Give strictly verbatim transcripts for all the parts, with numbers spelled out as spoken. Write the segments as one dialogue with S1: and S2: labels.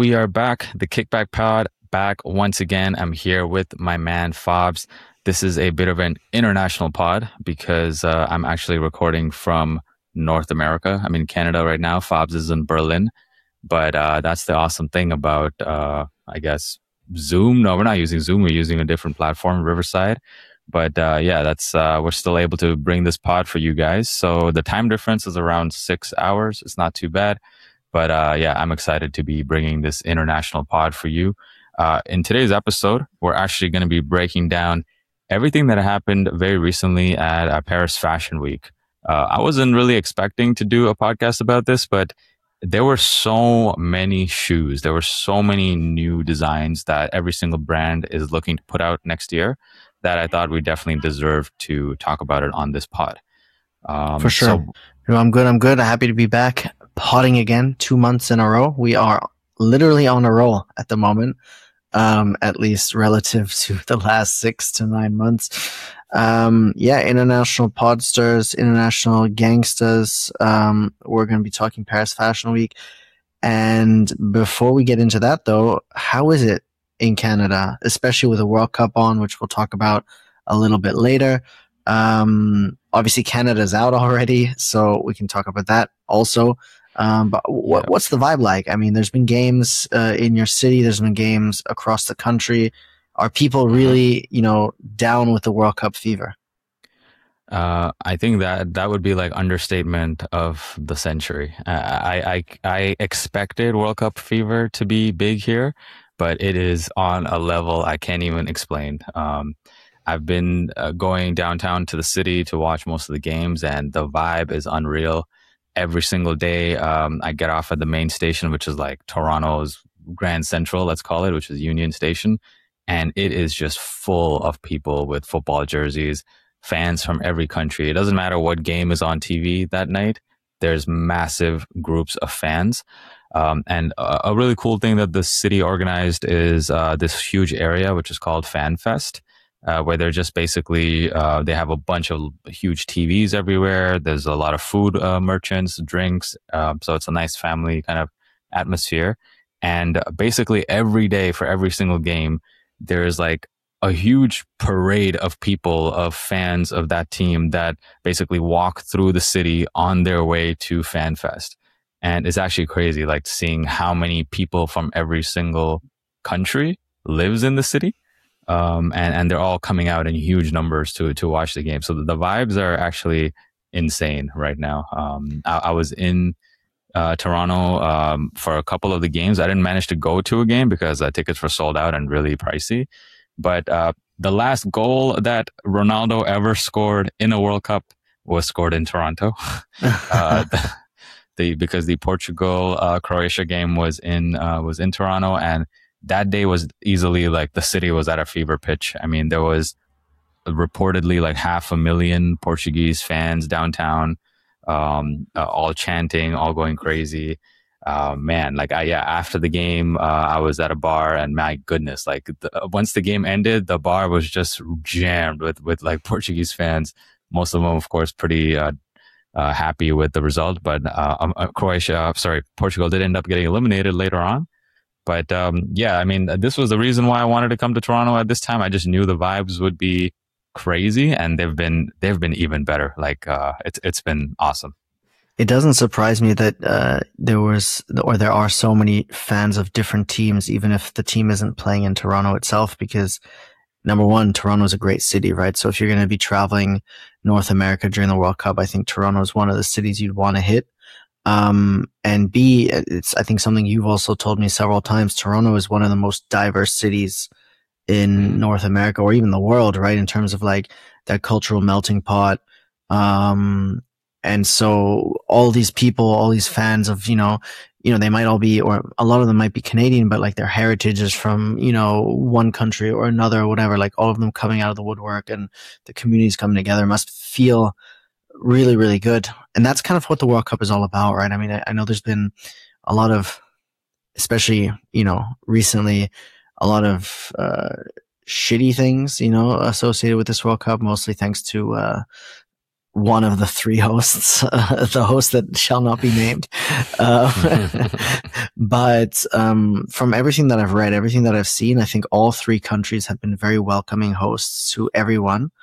S1: we are back, the Kickback Pod, back once again. I'm here with my man Fobs. This is a bit of an international pod because uh, I'm actually recording from North America. I'm in Canada right now. Fobs is in Berlin. But uh, that's the awesome thing about, uh, I guess, Zoom. No, we're not using Zoom. We're using a different platform, Riverside. But uh, yeah, that's uh, we're still able to bring this pod for you guys. So the time difference is around six hours. It's not too bad. But uh, yeah, I'm excited to be bringing this international pod for you. Uh, in today's episode, we're actually going to be breaking down everything that happened very recently at uh, Paris Fashion Week. Uh, I wasn't really expecting to do a podcast about this, but there were so many shoes. There were so many new designs that every single brand is looking to put out next year that I thought we definitely deserve to talk about it on this pod.
S2: Um, For sure. So, no, I'm good. I'm good. Happy to be back potting again, two months in a row. We are literally on a roll at the moment, um, at least relative to the last six to nine months. Um, yeah, international podsters, international gangsters. Um, we're going to be talking Paris Fashion Week. And before we get into that, though, how is it in Canada, especially with the World Cup on, which we'll talk about a little bit later? Um, obviously, Canada's out already, so we can talk about that also. Um, but what, what's the vibe like? I mean, there's been games uh, in your city. There's been games across the country. Are people really, you know, down with the World Cup fever?
S1: Uh, I think that that would be like understatement of the century. Uh, I, I I expected World Cup fever to be big here, but it is on a level I can't even explain. Um, I've been uh, going downtown to the city to watch most of the games, and the vibe is unreal. Every single day, um, I get off at the main station, which is like Toronto's Grand Central, let's call it, which is Union Station. And it is just full of people with football jerseys, fans from every country. It doesn't matter what game is on T V that night. There's massive groups of fans. Um, and a, a really cool thing that the city organized is uh, this huge area, which is called FanFest, uh, where they're just basically, uh, they have a bunch of huge T Vs everywhere. There's a lot of food uh, merchants, drinks. Uh, so it's a nice family kind of atmosphere. And basically every day for every single game, there's like a huge parade of people, of fans of that team that basically walk through the city on their way to FanFest. And it's actually crazy, like seeing how many people from every single country lives in the city. Um, and, and they're all coming out in huge numbers to, to watch the game. So the, the vibes are actually insane right now. Um, I, I was in Uh, Toronto um, for a couple of the games. I didn't manage to go to a game because uh, tickets were sold out and really pricey. But uh, the last goal that Ronaldo ever scored in a World Cup was scored in Toronto. uh, the, the because the Portugal uh, Croatia game was in uh, was in Toronto, and that day was easily like the city was at a fever pitch. I mean, there was reportedly like half a million Portuguese fans downtown. Um, uh, all chanting, all going crazy. Uh, man, like I, yeah, after the game, uh, I was at a bar and my goodness, like the, once the game ended, the bar was just jammed with, with like Portuguese fans. Most of them, of course, pretty, uh, uh, happy with the result, but, uh, um, uh Croatia, sorry, Portugal did end up getting eliminated later on. But, um, yeah, I mean, this was the reason why I wanted to come to Toronto at this time. I just knew the vibes would be crazy, and they've been they've been even better. Like uh it's it's been awesome.
S2: It doesn't surprise me that uh there was or there are so many fans of different teams, even if the team isn't playing in Toronto itself, because number one, Toronto is a great city, right? So if you're going to be traveling North America during the World Cup, I think Toronto is one of the cities you'd want to hit. Um and B, it's I think something you've also told me several times, Toronto is one of the most diverse cities in North America or even the world, right? In terms of like that cultural melting pot. Um, and so all these people, all these fans of, you know, you know, they might all be, or a lot of them might be Canadian, but like their heritage is from, you know, one country or another or whatever, like all of them coming out of the woodwork and the communities coming together must feel really, really good. And that's kind of what the World Cup is all about, right? I mean, I, I know there's been a lot of, especially, you know, recently, a lot of uh, shitty things, you know, associated with this World Cup, mostly thanks to uh, one of the three hosts, uh, the host that shall not be named. Uh, but um, from everything that I've read, everything that I've seen, I think all three countries have been very welcoming hosts to everyone,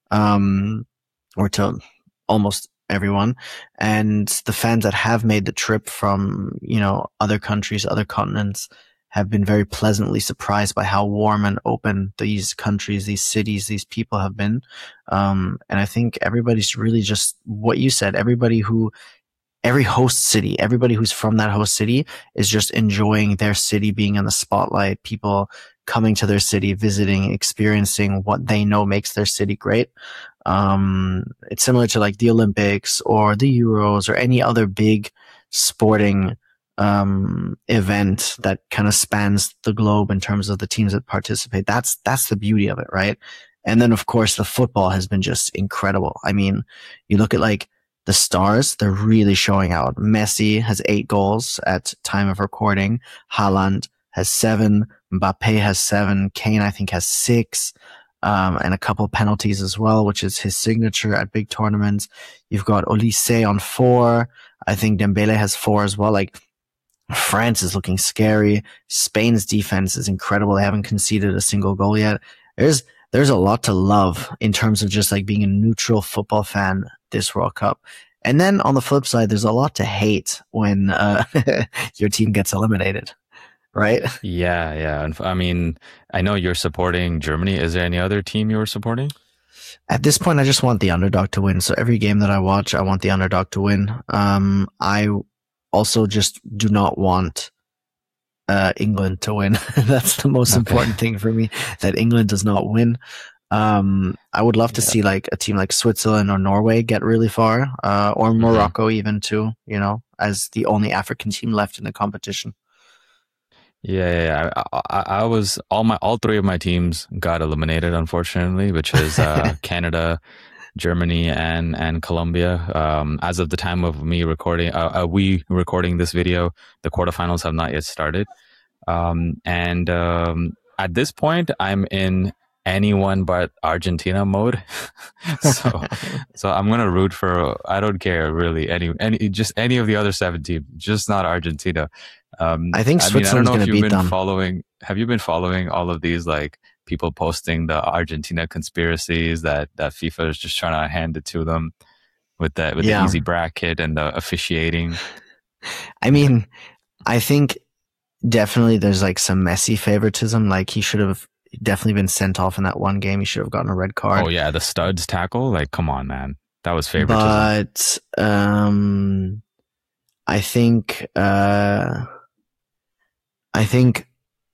S2: um, or to almost everyone. And the fans that have made the trip from, you know, other countries, other continents, have been very pleasantly surprised by how warm and open these countries, these cities, these people have been. Um, and I think everybody's really just what you said. Everybody who, every host city, everybody who's from that host city is just enjoying their city being in the spotlight. People coming to their city, visiting, experiencing what they know makes their city great. Um, it's similar to like the Olympics or the Euros or any other big sporting um event that kind of spans the globe in terms of the teams that participate. That's that's the beauty of it, right? And then of course the football has been just incredible. I mean, you look at like the stars, they're really showing out. Messi has eight goals at time of recording. Haaland has seven. Mbappe has seven. Kane, I think, has six. Um, and a couple penalties as well, which is his signature at big tournaments. You've got Olise on four. I think Dembele has four as well. Like, France is looking scary. Spain's defense is incredible. They haven't conceded a single goal yet. There's there's a lot to love in terms of just like being a neutral football fan this World Cup. And then on the flip side, there's a lot to hate when uh, your team gets eliminated, right?
S1: Yeah, yeah. And I mean, I know you're supporting Germany. Is there any other team you were supporting?
S2: At this point, I just want the underdog to win. So every game that I watch, I want the underdog to win. Um, I also just do not want uh, England to win. That's the most okay. important thing for me, that England does not win. Um, I would love to yeah. see like a team like Switzerland or Norway get really far, uh, or Morocco mm-hmm. even too, you know, as the only African team left in the competition.
S1: Yeah, yeah, yeah. I, I, I was all my all three of my teams got eliminated, unfortunately, which is uh, Canada, Germany, and and Colombia. Um, as of the time of me recording, uh, uh, we recording this video, the quarterfinals have not yet started. Um, and um, at this point, I'm in anyone but Argentina mode. so, so I'm gonna root for. I don't care really any any just any of the other seven teams, just not Argentina. Um,
S2: I think Switzerland's going to beat them.
S1: Following, have you been following all of these like people posting the Argentina conspiracies that, that FIFA is just trying to hand it to them with that with yeah. the easy bracket and the officiating?
S2: I mean, I think definitely there's like some Messi favoritism. Like he should have definitely been sent off in that one game. He should have gotten a red card.
S1: Oh yeah, the studs tackle. Like, come on, man, that was favoritism.
S2: But um, I think. Uh, I think,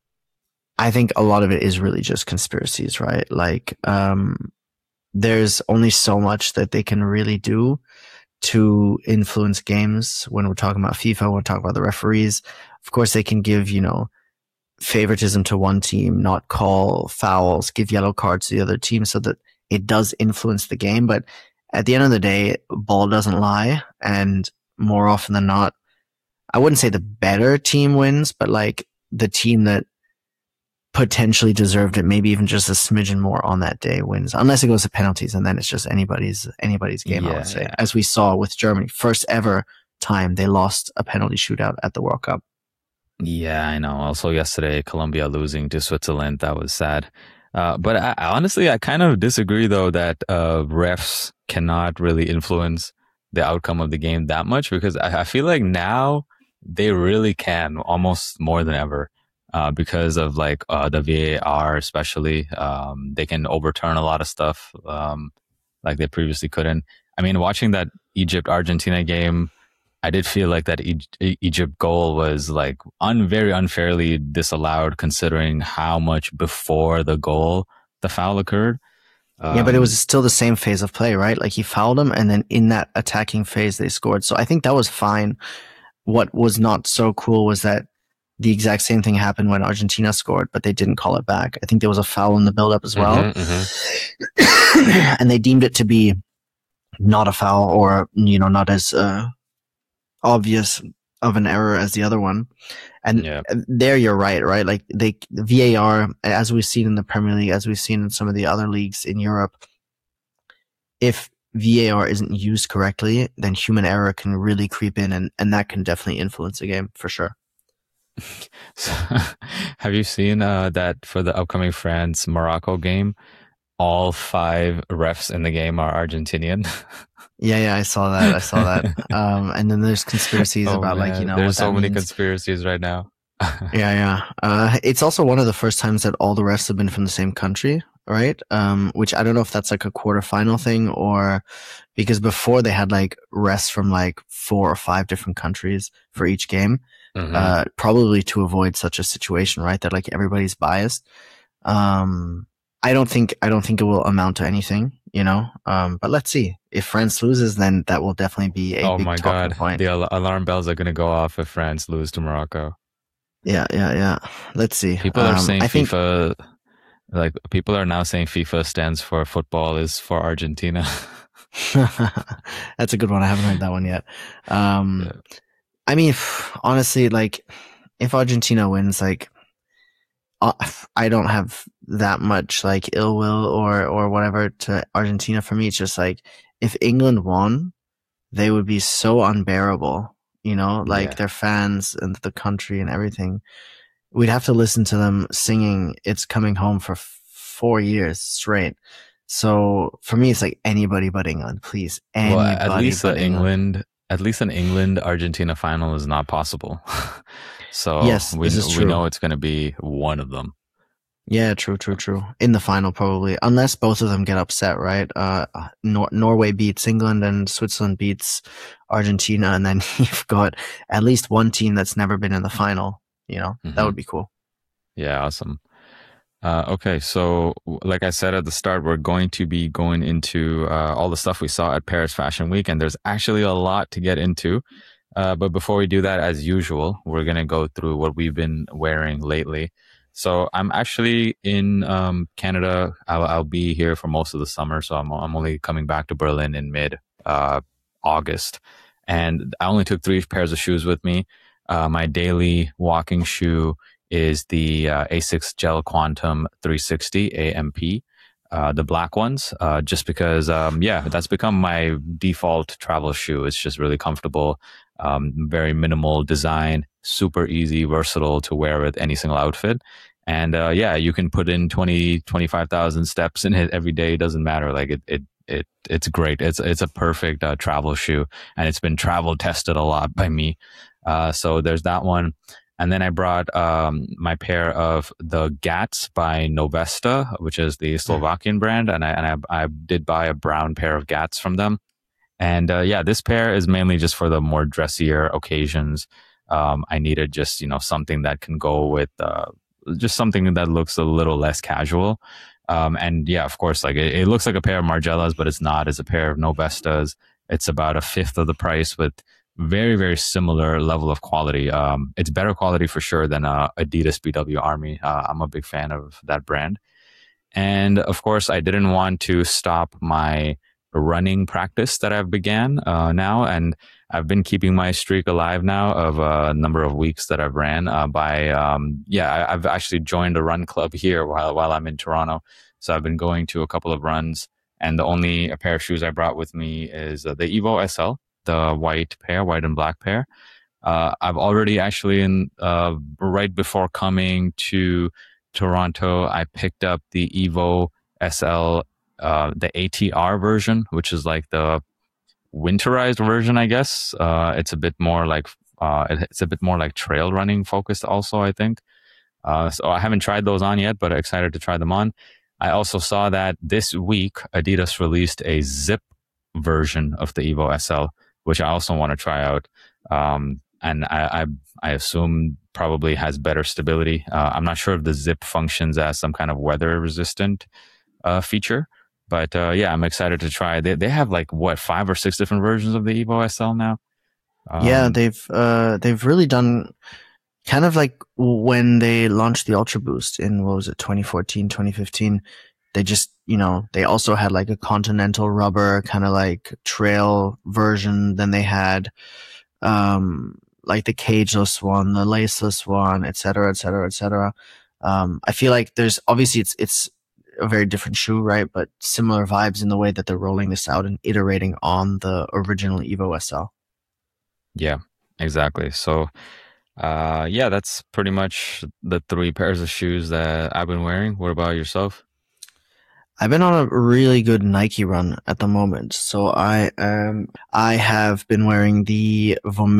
S2: I think a lot of it is really just conspiracies, right? Like, um, there's only so much that they can really do to influence games. When we're talking about FIFA, when we're talking about the referees, of course they can give, you know, favoritism to one team, not call fouls, give yellow cards to the other team so that it does influence the game. But at the end of the day, ball doesn't lie. And more often than not, I wouldn't say the better team wins, but like, the team that potentially deserved it, maybe even just a smidgen more on that day, wins, unless it goes to penalties, and then it's just anybody's anybody's game. Yeah, I would say, yeah. as we saw with Germany, first ever time they lost a penalty shootout at the World Cup.
S1: Yeah, I know. Also, yesterday, Colombia losing to Switzerland, that was sad. Uh, but I, honestly, I kind of disagree though that uh, refs cannot really influence the outcome of the game that much, because I, I feel like now they really can, almost more than ever, uh, because of like uh, the V A R especially. Um, they can overturn a lot of stuff um, like they previously couldn't. I mean, watching that Egypt-Argentina game, I did feel like that e- Egypt goal was like un- very unfairly disallowed, considering how much before the goal the foul occurred. Um,
S2: yeah, but it was still the same phase of play, right? Like he fouled him, and then in that attacking phase they scored. So I think that was fine. What was not so cool was that the exact same thing happened when Argentina scored, but they didn't call it back. I think there was a foul in the build-up as well. Mm-hmm, mm-hmm. And they deemed it to be not a foul, or, you know, not as uh, obvious of an error as the other one. And yeah. there you're right, right? Like they, the V A R, as we've seen in the Premier League, as we've seen in some of the other leagues in Europe, if V A R isn't used correctly, then human error can really creep in, and, and that can definitely influence a game for sure.
S1: So, have you seen uh, that for the upcoming France Morocco game, all five refs in the game are Argentinian?
S2: Yeah, yeah, I saw that. I saw that. Um, and then there's conspiracies
S1: Oh
S2: about like, you
S1: man,
S2: know,
S1: there's
S2: what
S1: so
S2: that
S1: many
S2: means.
S1: conspiracies right now.
S2: Yeah, yeah. Uh, it's also one of the first times that all the refs have been from the same country, right? Um, which I don't know if that's like a quarterfinal thing or because before they had like refs from like four or five different countries for each game,
S1: hmm
S2: uh, probably to avoid such a situation, right? That like everybody's biased. Um, I don't think I don't think it will amount to anything, you know. Um, but let's see. If France loses, then that will definitely be a
S1: Oh
S2: big
S1: my
S2: talking
S1: God,
S2: point.
S1: the al- alarm bells are gonna go off if France lose to Morocco.
S2: Yeah, yeah, yeah. Let's see.
S1: People are
S2: Um,
S1: saying
S2: I think
S1: FIFA, like people are now saying FIFA stands for football is for Argentina.
S2: that's a good one. I haven't heard that one yet. Um,
S1: Yeah.
S2: I mean, honestly, like if Argentina wins, like uh, I don't have that much like ill will or or whatever to Argentina. For me, it's just like if England won, they would be so unbearable. You know, like
S1: Yeah.
S2: their fans and the country and everything. We'd have to listen to them singing "It's Coming Home" for f- four years straight. So for me, it's like anybody but England, please,
S1: Well, at
S2: anybody
S1: least
S2: but
S1: the
S2: England.
S1: England, at least an England Argentina final is not possible. So
S2: Yes,
S1: we
S2: this is
S1: we
S2: true.
S1: know it's going to be one of them.
S2: Yeah, true, true, true. In the final, probably, unless both of them get upset, right? Uh, Nor- Norway beats England and Switzerland beats Argentina, and then you've got at least one team that's never been in the final. You know, that
S1: hmm
S2: would be cool.
S1: Yeah, awesome. Uh, okay, so like I said at the start, we're going to be going into uh, all the stuff we saw at Paris Fashion Week, and there's actually a lot to get into. Uh, but before we do that, as usual, we're going to go through what we've been wearing lately. So I'm actually in um, Canada. I'll, I'll be here for most of the summer. So I'm, I'm only coming back to Berlin in mid uh, August. And I only took three pairs of shoes with me. Uh, my daily walking shoe is the uh, Asics Gel Quantum three sixty A M P. Uh, the black ones, uh, just because, um, yeah, that's become my default travel shoe. It's just really comfortable, um, very minimal design, super easy, versatile to wear with any single outfit. And uh, yeah, you can put in twenty, twenty-five thousand steps in it every day. It doesn't matter. Like it, it, it, it's great. It's, it's a perfect uh, travel shoe, and it's been travel tested a lot by me. Uh, so there's that one. And then I brought um, my pair of the Gats by Novesta, which is the Slovakian brand, and I and I, I did buy a brown pair of Gats from them. And uh, yeah, this pair is mainly just for the more dressier occasions. Um, I needed just you know something that can go with uh, just something that looks a little less casual. Um, and yeah, of course, like it, it looks like a pair of Margellas, but it's not. It's a pair of Novestas. It's about a fifth of the price with very very similar level of quality. Um, it's better quality for sure than uh, Adidas B W Army. Uh, I'm a big fan of that brand. And of course, I didn't want to stop my running practice that I've began uh, now, and I've been keeping my streak alive now of a number of weeks that I've ran uh, by um, yeah I, I've actually joined a run club here while while I'm in Toronto. So I've been going to a couple of runs, and the only a pair of shoes I brought with me is uh, the Evo S L, the white pair, white and black pair. Uh, I've already actually in uh, right before coming to Toronto, I picked up the Evo S L, uh, the A T R version, which is like the winterized version, I guess. Uh, it's a bit more like uh, it's a bit more like trail running focused, also, I think. Uh, so I haven't tried those on yet, but excited to try them on. I also saw that this week Adidas released a zip version of the Evo S L, which I also want to try out. Um, and I, I, I assume probably has better stability. Uh, I'm not sure if the zip functions as some kind of weather resistant uh, feature, but uh, yeah, I'm excited to try. They they have like what five or six different versions of the Evo S L now.
S2: Yeah,
S1: Um,
S2: they've uh they've really done kind of like when they launched the Ultra Boost in what was it twenty fourteen, twenty fifteen. They just, you know, they also had like a Continental rubber kind of like trail version. Then they had um like the cageless one, the laceless one, et cetera, et cetera, et cetera. Um, I feel like there's obviously it's it's a very different shoe, right? But similar vibes in the way that they're rolling this out and iterating on the original Evo S L.
S1: Yeah, exactly. So, uh, yeah, that's pretty much the three pairs of shoes that I've been wearing. What about yourself?
S2: I've been on a really good Nike run at the moment. So I um I have been wearing the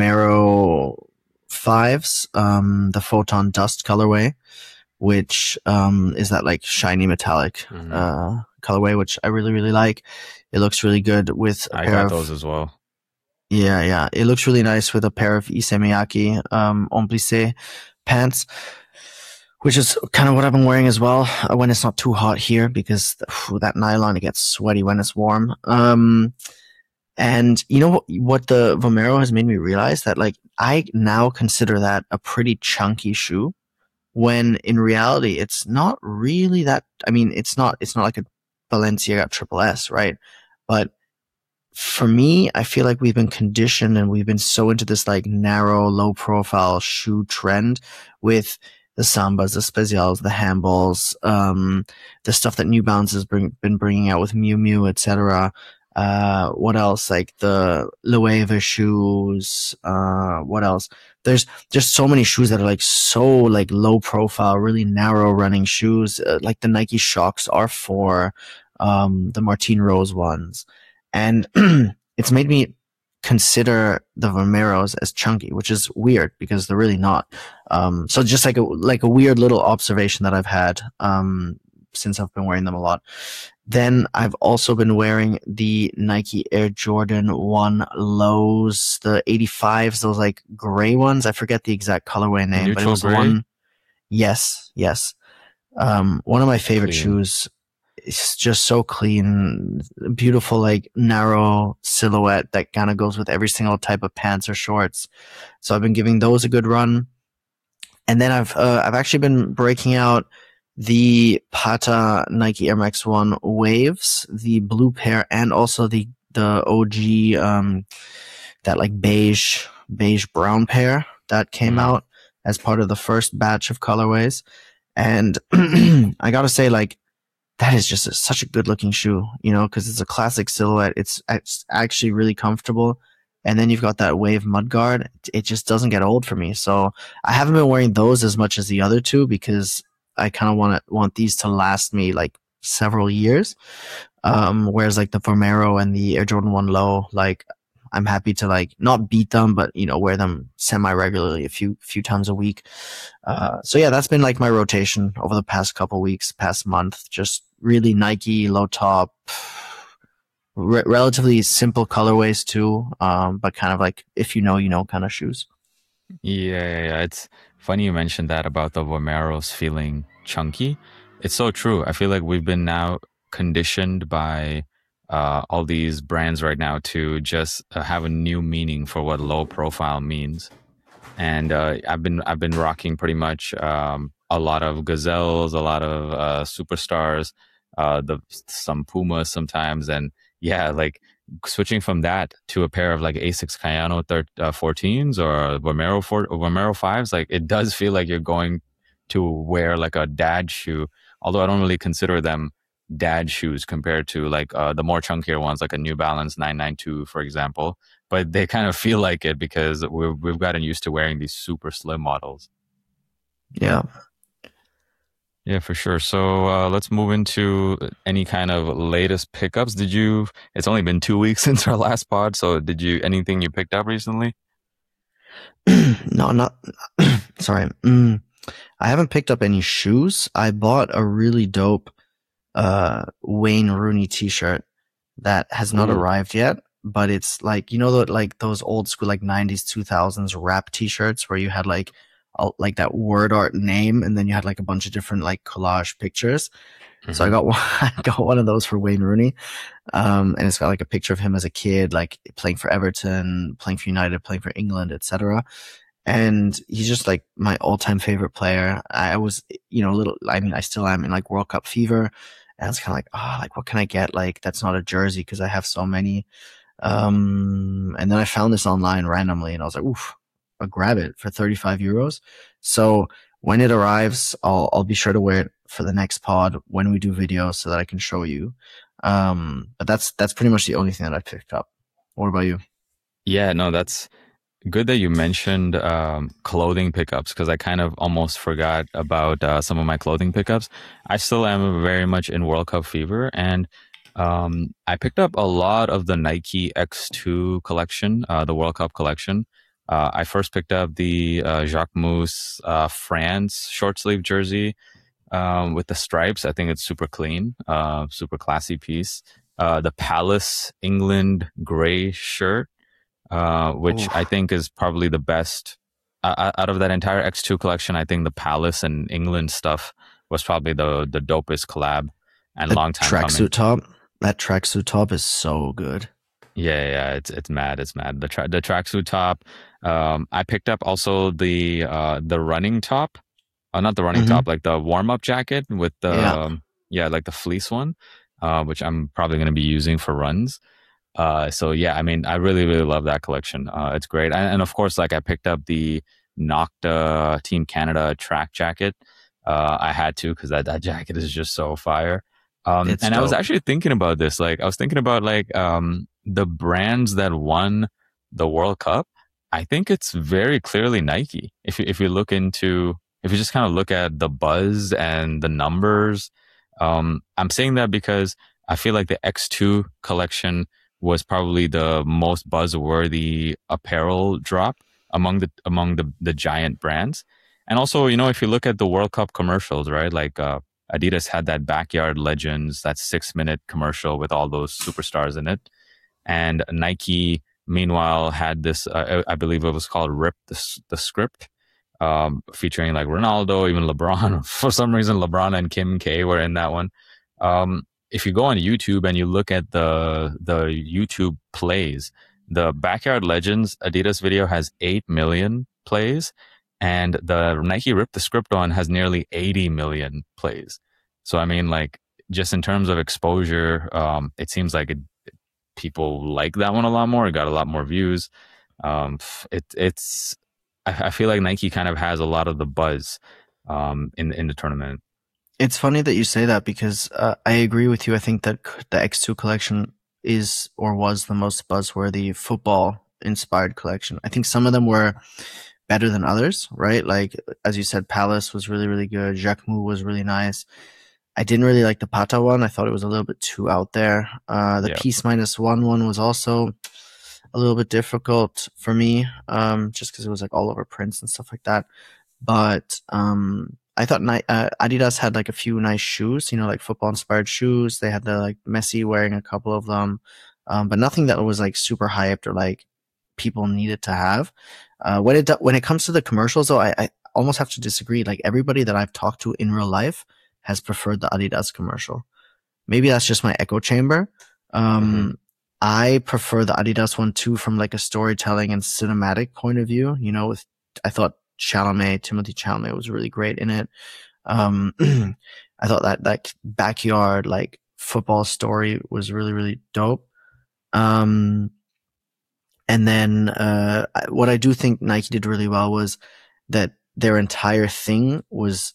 S2: Vomero fives, um, the Photon Dust colorway, which um is that like shiny metallic
S1: Hmm.
S2: uh colorway, which I really really like. It looks really good with a
S1: I
S2: pair
S1: got those
S2: of
S1: as well.
S2: yeah yeah. It looks really nice with a pair of Issey Miyake um en plissé pants, which is kind of what I've been wearing as well uh, when it's not too hot here because phew, that nylon it gets sweaty when it's warm. Um, and you know what, what the Vomero has made me realize that like I now consider that a pretty chunky shoe when in reality it's not really that. I mean, it's not it's not like a Balenciaga Triple S, right? But for me, I feel like we've been conditioned and we've been so into this like narrow, low profile shoe trend with the Sambas, the Spezials, the handballs, um, the stuff that New Balance has bring, been bringing out with Miu Miu, et cetera. Uh, what else? Like the Loewe shoes. Uh, what else? There's just so many shoes that are like so like low profile, really narrow running shoes. Uh, like the Nike Shox R four, um, the Martine Rose ones. And it's made me consider the Vomeros as chunky, which is weird because they're really not. Um, so just like a like a weird little observation that I've had um, since I've been wearing them a lot. Then I've also been wearing the Nike Air Jordan one Lows, the eighty-fives, those like gray ones. I forget the exact colorway name, but it
S1: Neutral
S2: was the
S1: gray,
S2: one. Yes, yes. Um, one of my favorite
S1: clean.
S2: shoes. It's just so clean, beautiful, like narrow silhouette that kind of goes with every single type of pants or shorts. So I've been giving those a good run, and then I've uh, I've actually been breaking out the Pata Nike Air Max One Waves, the blue pair, and also the the O G um that like beige beige brown pair that came
S1: Mm.
S2: out as part of the first batch of colorways. And I gotta say, like, that is just a, such a good looking shoe, you know, because it's a classic silhouette. It's, it's actually really comfortable. And then you've got that wave mudguard. It just doesn't get old for me. So I haven't been wearing those as much as the other two because I kind of want to want these to last me like several years. Um, whereas like the Vomero and the Air Jordan one Low, like I'm happy to like not beat them, but you know, wear them semi regularly a few few times a week. Uh, so yeah, that's been like my rotation over the past couple weeks, past month. Just really Nike low top, re- relatively simple colorways too, um, but kind of like if you know, you know, kind of shoes.
S1: Yeah, yeah, yeah. It's funny you mentioned that about the Vomeros feeling chunky. It's so true. I feel like we've been now conditioned by uh, all these brands right now to just uh, have a new meaning for what low profile means. And uh, I've been I've been rocking pretty much um, a lot of Gazelles, a lot of uh, Superstars, uh, the some Pumas sometimes, and yeah, like switching from that to a pair of like Asics Kayano thir- uh, fourteens or Vomero four, Vomero fives, like it does feel like you're going to wear like a dad shoe. Although I don't really consider them dad shoes compared to like uh, the more chunkier ones, like a New Balance nine ninety-two, for example. But they kind of feel like it because we've we've gotten used to wearing these super slim models.
S2: Yeah.
S1: Yeah, for sure. So uh, let's move into any kind of latest pickups. Did you? It's only been two weeks since our last pod, so did you anything you picked up recently?
S2: No, not sorry. Mm, I haven't picked up any shoes. I bought a really dope uh Wayne Rooney t-shirt that has not
S1: Ooh.
S2: arrived yet, but it's like you know the, like those old school like nineties two thousands rap t-shirts where you had like a, like that word art name and then you had like a bunch of different like collage pictures. So I
S1: Hmm.
S2: got one, I got one of those for Wayne Rooney. Um, and it's got like a picture of him as a kid, like playing for Everton, playing for United, playing for England, et cetera. And he's just like my all-time favorite player. I was, you know, a little, I mean, I still am in like World Cup fever. And it's kind of like, ah, oh, like what can I get? Like that's not a jersey because I have so many. Um, and then I found this online randomly and I was like, oof, I'll grab it for thirty-five euros. So when it arrives, I'll, I'll be sure to wear it for the next pod when we do videos so that I can show you. Um, but that's that's pretty much the only thing that I picked up. What about you?
S1: Yeah, no, that's good that you mentioned um, clothing pickups because I kind of almost forgot about uh, some of my clothing pickups. I still am very much in World Cup fever, and um, I picked up a lot of the Nike X two collection, uh, the World Cup collection. Uh, I first picked up the uh, Jacques Mousse uh, France short sleeve jersey um, with the stripes. I think it's super clean, uh, super classy piece. Uh, the Palace England gray shirt, uh, which I
S2: Oof.
S1: think is probably the best uh, out of that entire X two collection. I think the Palace and England stuff was probably the the dopest collab and
S2: The
S1: long time coming.
S2: tracksuit top, that tracksuit top is so good.
S1: Yeah, yeah, it's it's mad, it's mad. The tra- the tracksuit top. Um, I picked up also the uh the running top, uh, not the running
S2: Hmm.
S1: top, like the warm up jacket with the
S2: Yeah,
S1: um, yeah, like the fleece one, uh, which I'm probably gonna be using for runs. Uh, so yeah, I mean, I really, really love that collection. Uh, it's great. And, and of course, like I picked up the Nocta Team Canada track jacket. Uh, I had to because that, that jacket is just so fire. Um,
S2: it's
S1: and I was
S2: dope.
S1: actually thinking about this. Like, I was thinking about like um, the brands that won the World Cup. I think it's very clearly Nike. If you, if you look into, if you just kind of look at the buzz and the numbers, um, I'm saying that because I feel like the X two collection was probably the most buzzworthy apparel drop among the among the the giant brands. And also, you know, if you look at the World Cup commercials, right? Like uh, Adidas had that Backyard Legends, that six minute commercial with all those superstars in it, and Nike, meanwhile, had this. Uh, I believe it was called Rip the the Script. Um, featuring like Ronaldo, even LeBron. For some reason, LeBron and Kim K were in that one. Um, if you go on YouTube and you look at the the YouTube plays, the Backyard Legends Adidas video has eight million plays, and the Nike Rip the Script on has nearly eighty million plays. So I mean, like just in terms of exposure, um, it seems like it, people like that one a lot more. It got a lot more views. Um, it it's I, I feel like Nike kind of has a lot of the buzz um, in in the tournament.
S2: It's funny that you say that because uh, I agree with you. I think that the X two collection is or was the most buzzworthy football inspired collection. I think some of them were better than others, right? Like, as you said, Palace was really, really good. Jacquemus was really nice. I didn't really like the Pata one. I thought it was a little bit too out there. Uh, the
S1: Yeah.
S2: Peace Minus One one was also a little bit difficult for me, um, just because it was like all over prints and stuff like that. But um, I thought Ni- uh, Adidas had like a few nice shoes, you know, like football inspired shoes. They had the like Messi wearing a couple of them, um, but nothing that was like super hyped or like people needed to have. Uh, when it when it comes to the commercials, though, I, I almost have to disagree. Like everybody that I've talked to in real life has preferred the Adidas commercial. Maybe that's just my echo chamber.
S1: Hmm.
S2: Um, I prefer the Adidas one too from like a storytelling and cinematic point of view. You know, with I thought Chalamet, Timothy Chalamet was really great in it. Um, I thought that that backyard like football story was really really dope. Um, and then uh, what I do think Nike did really well was that their entire thing was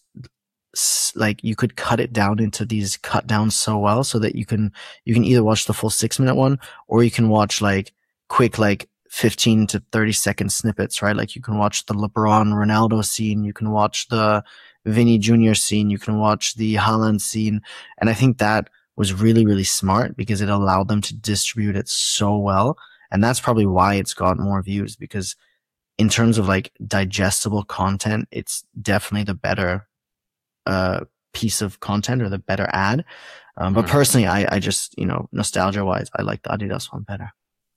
S2: like you could cut it down into these cut downs so well so that you can you can either watch the full six minute one or you can watch like quick like fifteen to thirty second snippets, right? Like you can watch the LeBron Ronaldo scene, you can watch the Vinny Junior scene, you can watch the Haaland scene. And I think that was really, really smart because it allowed them to distribute it so well. And that's probably why it's got more views because in terms of like digestible content, it's definitely the better uh, piece of content or the better ad. Um, but
S1: Hmm.
S2: personally, I, I just, you know, nostalgia wise, I like the Adidas one better.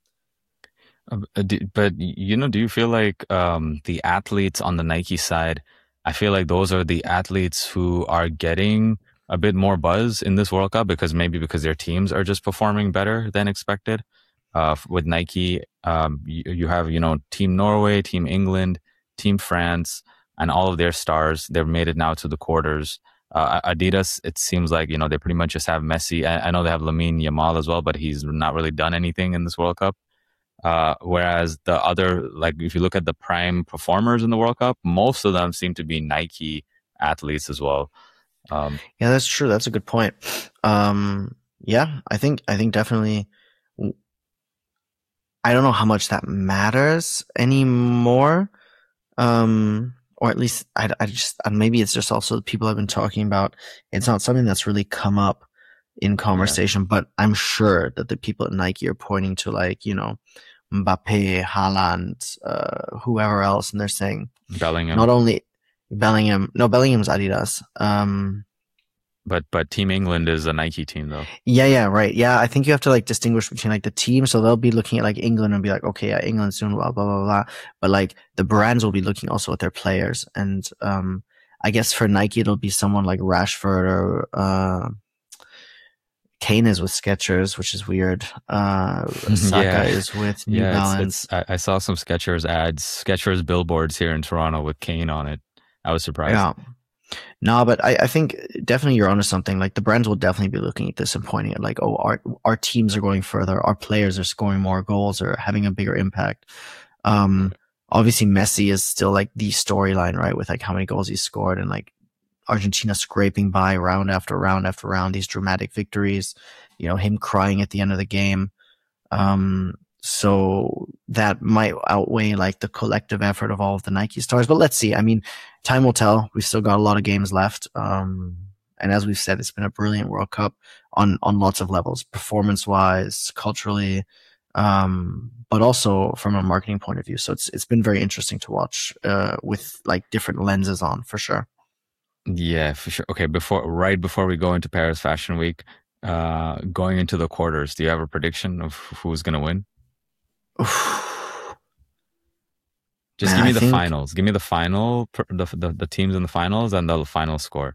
S1: But you know, do you feel like um, the athletes on the Nike side? I feel like those are the athletes who are getting a bit more buzz in this World Cup because maybe because their teams are just performing better than expected. Uh, with Nike, um, you, you have, you know, Team Norway, Team England, Team France, and all of their stars. They've made it now to the quarters. Uh, Adidas, it seems like, you know, they pretty much just have Messi. I, I know they have Lamine Yamal as well, but he's not really done anything in this World Cup. Uh, whereas the other, like if you look at the prime performers in the World Cup, most of them seem to be Nike athletes as well. Um,
S2: Yeah, that's true. That's a good point. Um, yeah, I think I think definitely. I don't know how much that matters anymore. Um, or at least I, I just maybe it's just also the people I've been talking about. It's not something that's really come up in
S1: yeah,
S2: conversation, but I'm sure that the people at Nike are pointing to like you know Mbappe, Haaland, uh, whoever else, and they're saying
S1: Bellingham.
S2: not only Bellingham. No, Bellingham's Adidas. Um,
S1: But but Team England is a Nike team though.
S2: Yeah, yeah, right. Yeah, I think you have to like distinguish between like the team. So they'll be looking at like England and be like, okay, yeah, England's doing blah blah blah blah. But like the brands will be looking also at their players, and um, I guess for Nike it'll be someone like Rashford or uh, Kane is with Skechers, which is weird. Uh, Saka
S1: Yeah,
S2: is with New
S1: yeah. It's it's.
S2: Balance.
S1: I, I saw some Skechers ads, Skechers billboards here in Toronto with Kane on it. I was surprised.
S2: Yeah. No, but I, I think definitely you're onto something. Like the brands will definitely be looking at this and pointing at like, oh, our our teams are going further, our players are scoring more goals or having a bigger impact. Um, obviously Messi is still like the storyline, right? With like how many goals he's scored and like Argentina scraping by round after round after round, these dramatic victories, you know, him crying at the end of the game. Um, so that might outweigh like the collective effort of all of the Nike stars. But let's see. I mean, time will tell. We've still got a lot of games left. Um, and as we've said, it's been a brilliant World Cup on, on lots of levels, performance wise, culturally, um, but also from a marketing point of view. So it's, it's been very interesting to watch, uh, with like different lenses on for sure.
S1: Yeah, for sure. Okay, before right before we go into Paris Fashion Week, uh, going into the quarters, do you have a prediction of who's gonna win? Just
S2: Man,
S1: give
S2: I
S1: me the
S2: think,
S1: finals. Give me the final, the, the the teams in the finals and the final score.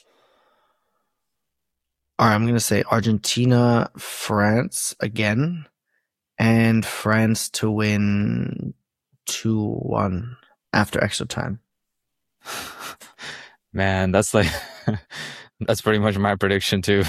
S2: all right, I'm going to say Argentina, France again, and France to win two one after extra time.
S1: Man, that's like that's pretty much my prediction too.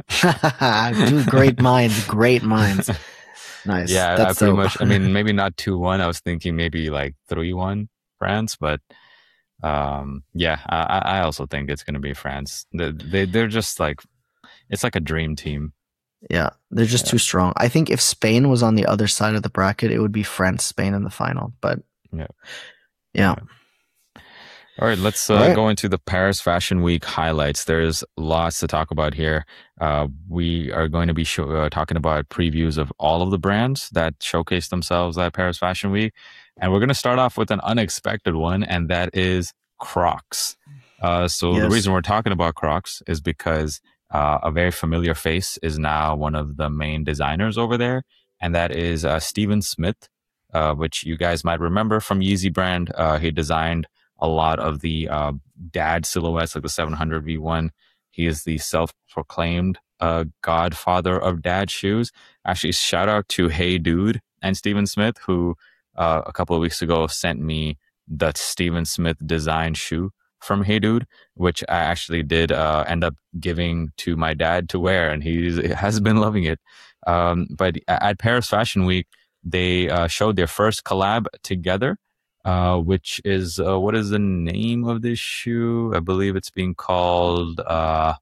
S2: Dude, great minds, great minds. Nice.
S1: Yeah, I
S2: That's
S1: pretty
S2: so.
S1: much. I mean, maybe not two one. I was thinking maybe like three one France, but um, yeah, I, I also think it's gonna be France. They, they they're just like it's like a dream team.
S2: Yeah, they're just
S1: Yeah,
S2: too strong. I think if Spain was on the other side of the bracket, it would be France, Spain in the final. But
S1: yeah,
S2: yeah.
S1: yeah. All right, let's
S2: All
S1: uh,
S2: right.
S1: go into the Paris Fashion Week highlights. There's lots to talk about here. Uh, we are going to be show, uh, talking about previews of all of the brands that showcase themselves at Paris Fashion Week. And we're going to start off with an unexpected one, and that is Crocs. Uh, so the
S2: Yes.
S1: reason we're talking about Crocs is because uh, a very familiar face is now one of the main designers over there, and that is uh, Steven Smith, uh, which you guys might remember from Yeezy brand. Uh, he designed a lot of the uh, dad silhouettes, like the seven hundred V one. He is the self-proclaimed uh, godfather of dad shoes. Actually, shout out to Hey Dude and Steven Smith, who uh, a couple of weeks ago sent me the Steven Smith design shoe from Hey Dude, which I actually did uh, end up giving to my dad to wear, and he has been loving it. Um, but at Paris Fashion Week, they uh, showed their first collab together, uh, which is uh, what is the name of this shoe? I believe it's being called uh,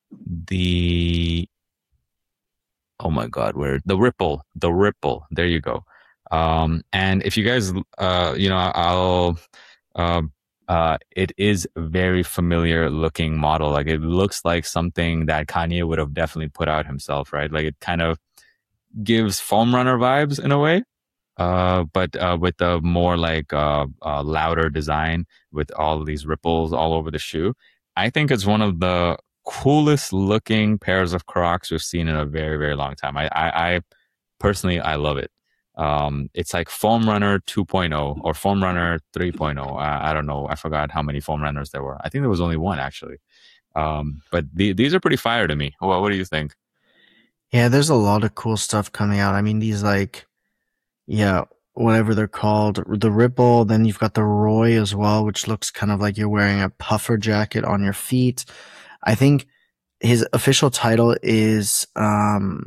S1: the oh my god, where the Ripple, the Ripple. There you go. Um, and if you guys, uh, you know, I'll, um, uh, it is a very familiar looking model. Like it looks like something that Kanye would have definitely put out himself, right? Like it kind of gives foam runner vibes in a way, uh, but uh, with a more like uh, uh, louder design with all of these ripples all over the shoe. I think it's one of the coolest looking pairs of Crocs we've seen in a very, very long time. I, I, I personally, I love it. Um, it's like Foam Runner 2.0 or Foam Runner 3.0. I, I don't know. I forgot how many Foam Runners there were. I think there was only one actually. Um, but the, these are pretty fire to me. Well, what do you think?
S2: Yeah, there's a lot of cool stuff coming out. I mean, these like, yeah, whatever they're called, the Ripple. Then you've got the Roy as well, which looks kind of like you're wearing a puffer jacket on your feet. I think his official title is um,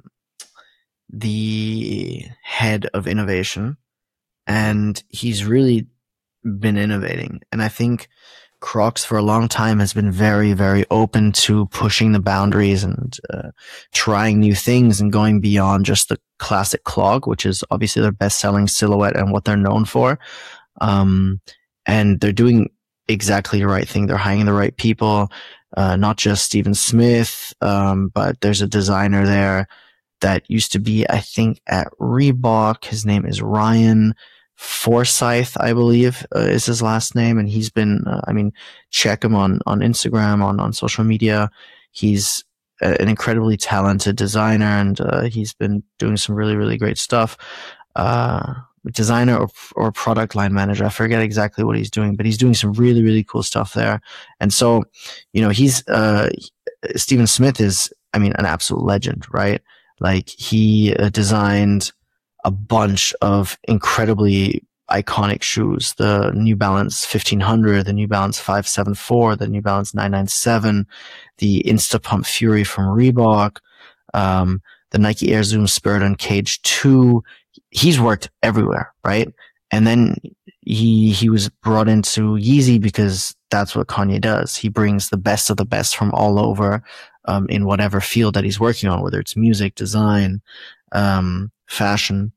S2: the head of innovation, and he's really been innovating. And I think Crocs for a long time has been very, very open to pushing the boundaries and uh, trying new things and going beyond just the classic clog, which is obviously their best-selling silhouette and what they're known for. Um, and they're doing exactly the right thing. They're hiring the right people, uh, not just Stephen Smith, um, but there's a designer there that used to be, I think, at Reebok. His name is Ryan Forsyth, I believe, uh, is his last name. And he's been, uh, I mean, check him on, on Instagram, on, on social media. He's a, an incredibly talented designer, and uh, he's been doing some really, really great stuff. Uh, designer or, or product line manager. I forget exactly what he's doing, but he's doing some really, really cool stuff there. And so, you know, he's, uh, Stephen Smith is, I mean, an absolute legend, right? Like, he uh, designed a bunch of incredibly iconic shoes. The New Balance fifteen hundred, the New Balance five seventy-four, the New Balance nine ninety-seven, the Instapump Fury from Reebok, um, the Nike Air Zoom Spirit Uncaged two. He's worked everywhere, right? And then he he was brought into Yeezy because that's what Kanye does. He brings the best of the best from all over, um, in whatever field that he's working on, whether it's music, design, um, fashion.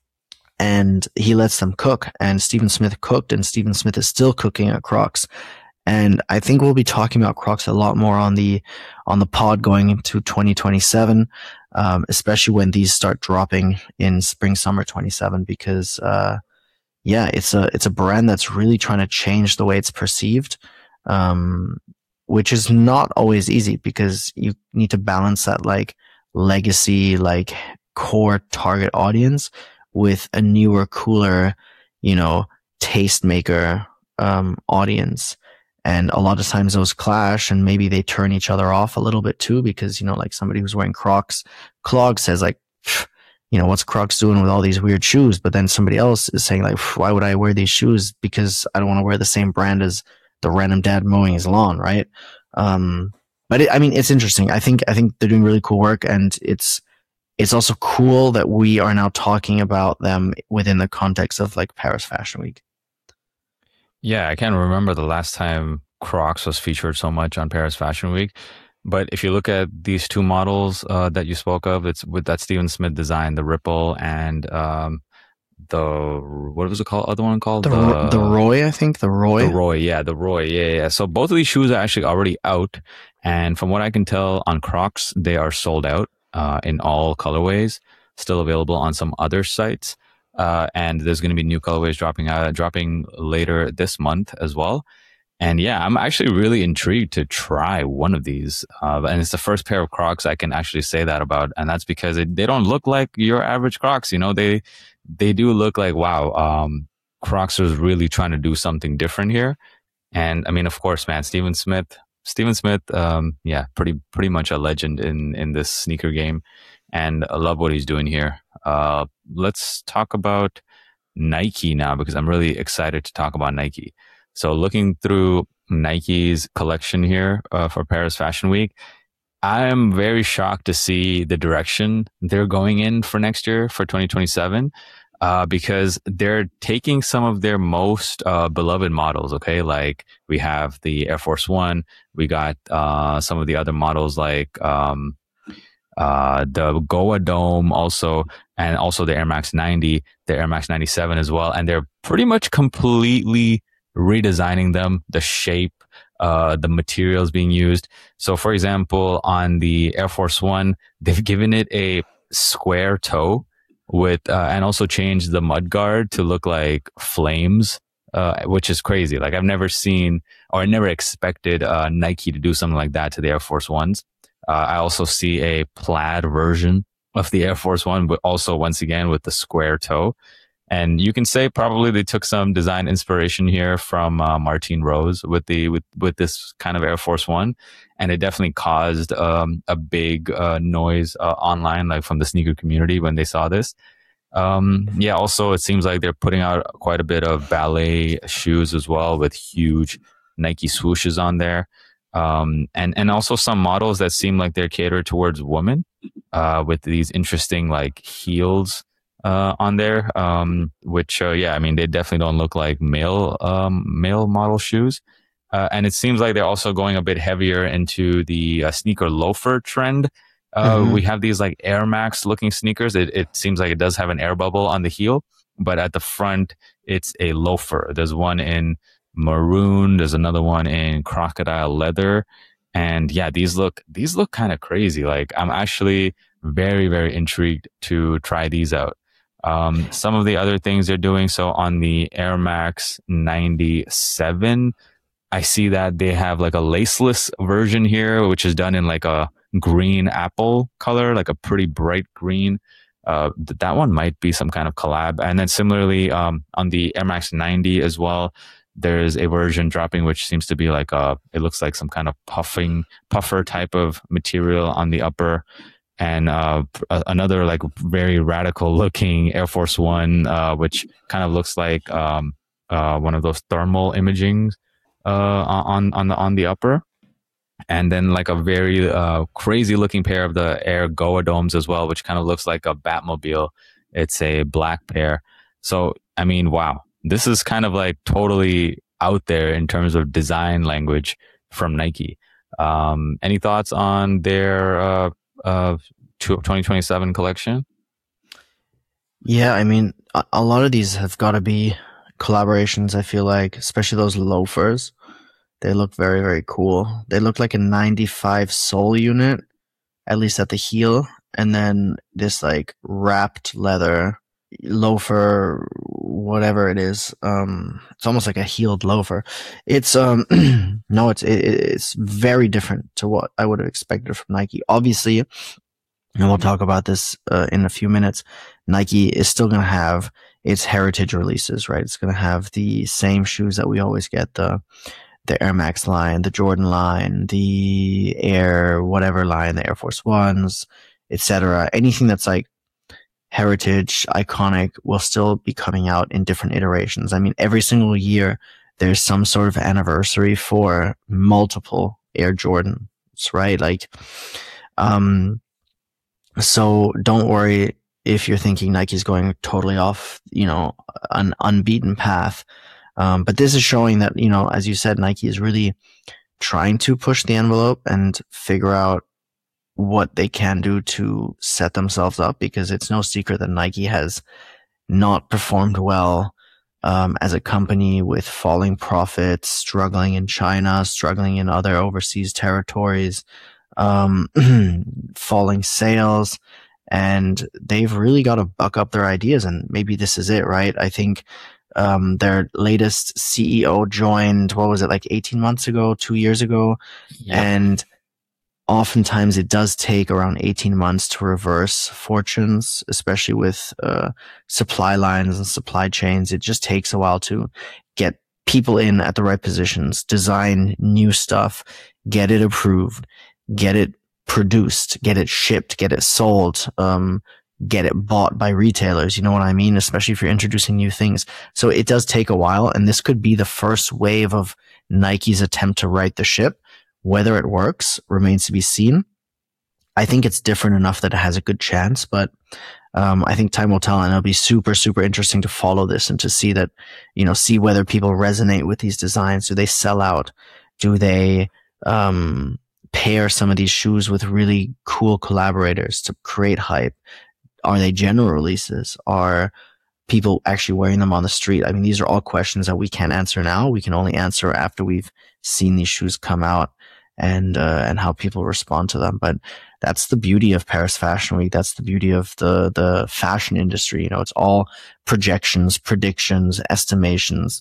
S2: And he lets them cook. And Stephen Smith cooked, and Stephen Smith is still cooking at Crocs. And I think we'll be talking about Crocs a lot more on the on the pod going into twenty twenty-seven, um, especially when these start dropping in spring summer twenty-seven. Because uh, yeah, it's a it's a brand that's really trying to change the way it's perceived, um, which is not always easy, because you need to balance that like legacy, like core target audience with a newer, cooler, you know, tastemaker um, audience. And a lot of times those clash, and maybe they turn each other off a little bit too, because, you know, like somebody who's wearing Crocs, clog says like, you know, what's Crocs doing with all these weird shoes? But then somebody else is saying like, why would I wear these shoes? Because I don't want to wear the same brand as the random dad mowing his lawn, right? Um, but it, I mean, it's interesting. I think, I think they're doing really cool work, and it's, it's also cool that we are now talking about them within the context of like Paris Fashion Week.
S1: Yeah, I can't remember the last time Crocs was featured so much on Paris Fashion Week. But if you look at these two models uh, that you spoke of, it's with that Stephen Smith design, the Ripple and um, the, what was it called? Other one called?
S2: The, the, the Roy, I think. The Roy.
S1: The Roy, yeah, the Roy. Yeah, yeah. So both of these shoes are actually already out. And from what I can tell on Crocs, they are sold out. Uh, in all colorways, still available on some other sites. Uh, and there's going to be new colorways dropping out, dropping later this month as well. And yeah, I'm actually really intrigued to try one of these. Uh, and it's the first pair of Crocs I can actually say that about. And that's because it, they don't look like your average Crocs. You know, they, they do look like, wow, um, Crocs is really trying to do something different here. And I mean, of course, man, Stephen Smith, Stephen Smith, um, yeah, pretty pretty much a legend in, in this sneaker game, and I love what he's doing here. Uh, let's talk about Nike now, because I'm really excited to talk about Nike. So looking through Nike's collection here uh, for Paris Fashion Week, I am very shocked to see the direction they're going in for next year, for twenty twenty-seven. Uh, because they're taking some of their most uh, beloved models, okay? Like we have the Air Force One, we got uh, some of the other models like um, uh, the Goa Dome also, and also the Air Max ninety, the Air Max ninety-seven as well. And they're pretty much completely redesigning them, the shape, uh, the materials being used. So for example, on the Air Force One, they've given it a square toe, with uh, and also changed the mudguard to look like flames, uh, which is crazy. Like I've never seen, or I never expected uh, Nike to do something like that to the Air Force Ones. Uh, I also see a plaid version of the Air Force One, but also once again with the square toe. And you can say probably they took some design inspiration here from uh, Martine Rose with the with with this kind of Air Force One, and it definitely caused um, a big uh, noise uh, online, like from the sneaker community when they saw this. Um, yeah, also it seems like they're putting out quite a bit of ballet shoes as well, with huge Nike swooshes on there, um, and and also some models that seem like they're catered towards women, uh, with these interesting like heels Uh, on there, um, which, uh, yeah, I mean, they definitely don't look like male, um, male model shoes. Uh, and it seems like they're also going a bit heavier into the uh, sneaker loafer trend. Uh,
S2: Mm-hmm.
S1: we have these like Air Max looking sneakers. It, it seems like it does have an air bubble on the heel, but at the front, it's a loafer. There's one in maroon. There's another one in crocodile leather. And yeah, these look, these look kind of crazy. Like I'm actually very, very intrigued to try these out. Um, some of the other things they're doing. So on the Air Max ninety-seven, I see that they have like a laceless version here, which is done in like a green apple color, like a pretty bright green. Uh, that one might be some kind of collab. And then similarly, um, on the Air Max ninety as well, there's a version dropping, which seems to be like a, it looks like some kind of puffing, puffer type of material on the upper. And uh, another like very radical looking Air Force One, uh, which kind of looks like um, uh, one of those thermal imaging uh, on on the on the upper, and then like a very uh, crazy looking pair of the Air Goa Domes as well, which kind of looks like a Batmobile. It's a black pair. So I mean, wow, this is kind of like totally out there in terms of design language from Nike. Um, any thoughts on their uh, uh, twenty twenty-seven collection?
S2: Yeah, I mean, a, a lot of these have got to be collaborations, I feel like, especially those loafers. They look very, very cool. They look like a ninety-five sole unit, at least at the heel, and then this like wrapped leather loafer, whatever it is. Um, it's almost like a heeled loafer. It's um, no, it's it, it's very different to what I would have expected from Nike. Obviously, and we'll talk about this uh, in a few minutes. Nike is still going to have its heritage releases, right? It's going to have the same shoes that we always get, the the Air Max line, the Jordan line, the Air whatever line, the Air Force Ones, et cetera. Anything that's like heritage, iconic, will still be coming out in different iterations. I mean, every single year there's some sort of anniversary for multiple Air Jordans, right? Like, um, so don't worry if you're thinking Nike's going totally off, you know, an unbeaten path. Um, but this is showing that, you know, as you said, Nike is really trying to push the envelope and figure out what they can do to set themselves up, because it's no secret that Nike has not performed well um, as a company, with falling profits, struggling in China, struggling in other overseas territories, um, falling sales. And they've really got to buck up their ideas, and maybe this is it, right? I think um, their latest C E O joined, what was it, like eighteen months ago, two years ago?
S1: Yep.
S2: And oftentimes it does take around eighteen months to reverse fortunes, especially with uh, supply lines and supply chains. It just takes a while to get people in at the right positions, design new stuff, get it approved, get it produced, get it shipped, get it sold, um, get it bought by retailers. You know what I mean? Especially if you're introducing new things. So it does take a while, and this could be the first wave of Nike's attempt to right the ship. Whether it works remains to be seen. I think it's different enough that it has a good chance, but um, I think time will tell, and it'll be super, super interesting to follow this and to see that, you know, see whether people resonate with these designs. Do they sell out? Do they um, pair some of these shoes with really cool collaborators to create hype? Are they general releases? Are people actually wearing them on the street? I mean, these are all questions that we can't answer now. We can only answer after we've seen these shoes come out and uh, and how people respond to them. But that's the beauty of Paris Fashion Week. That's the beauty of the the fashion industry. You know, it's all projections, predictions, estimations,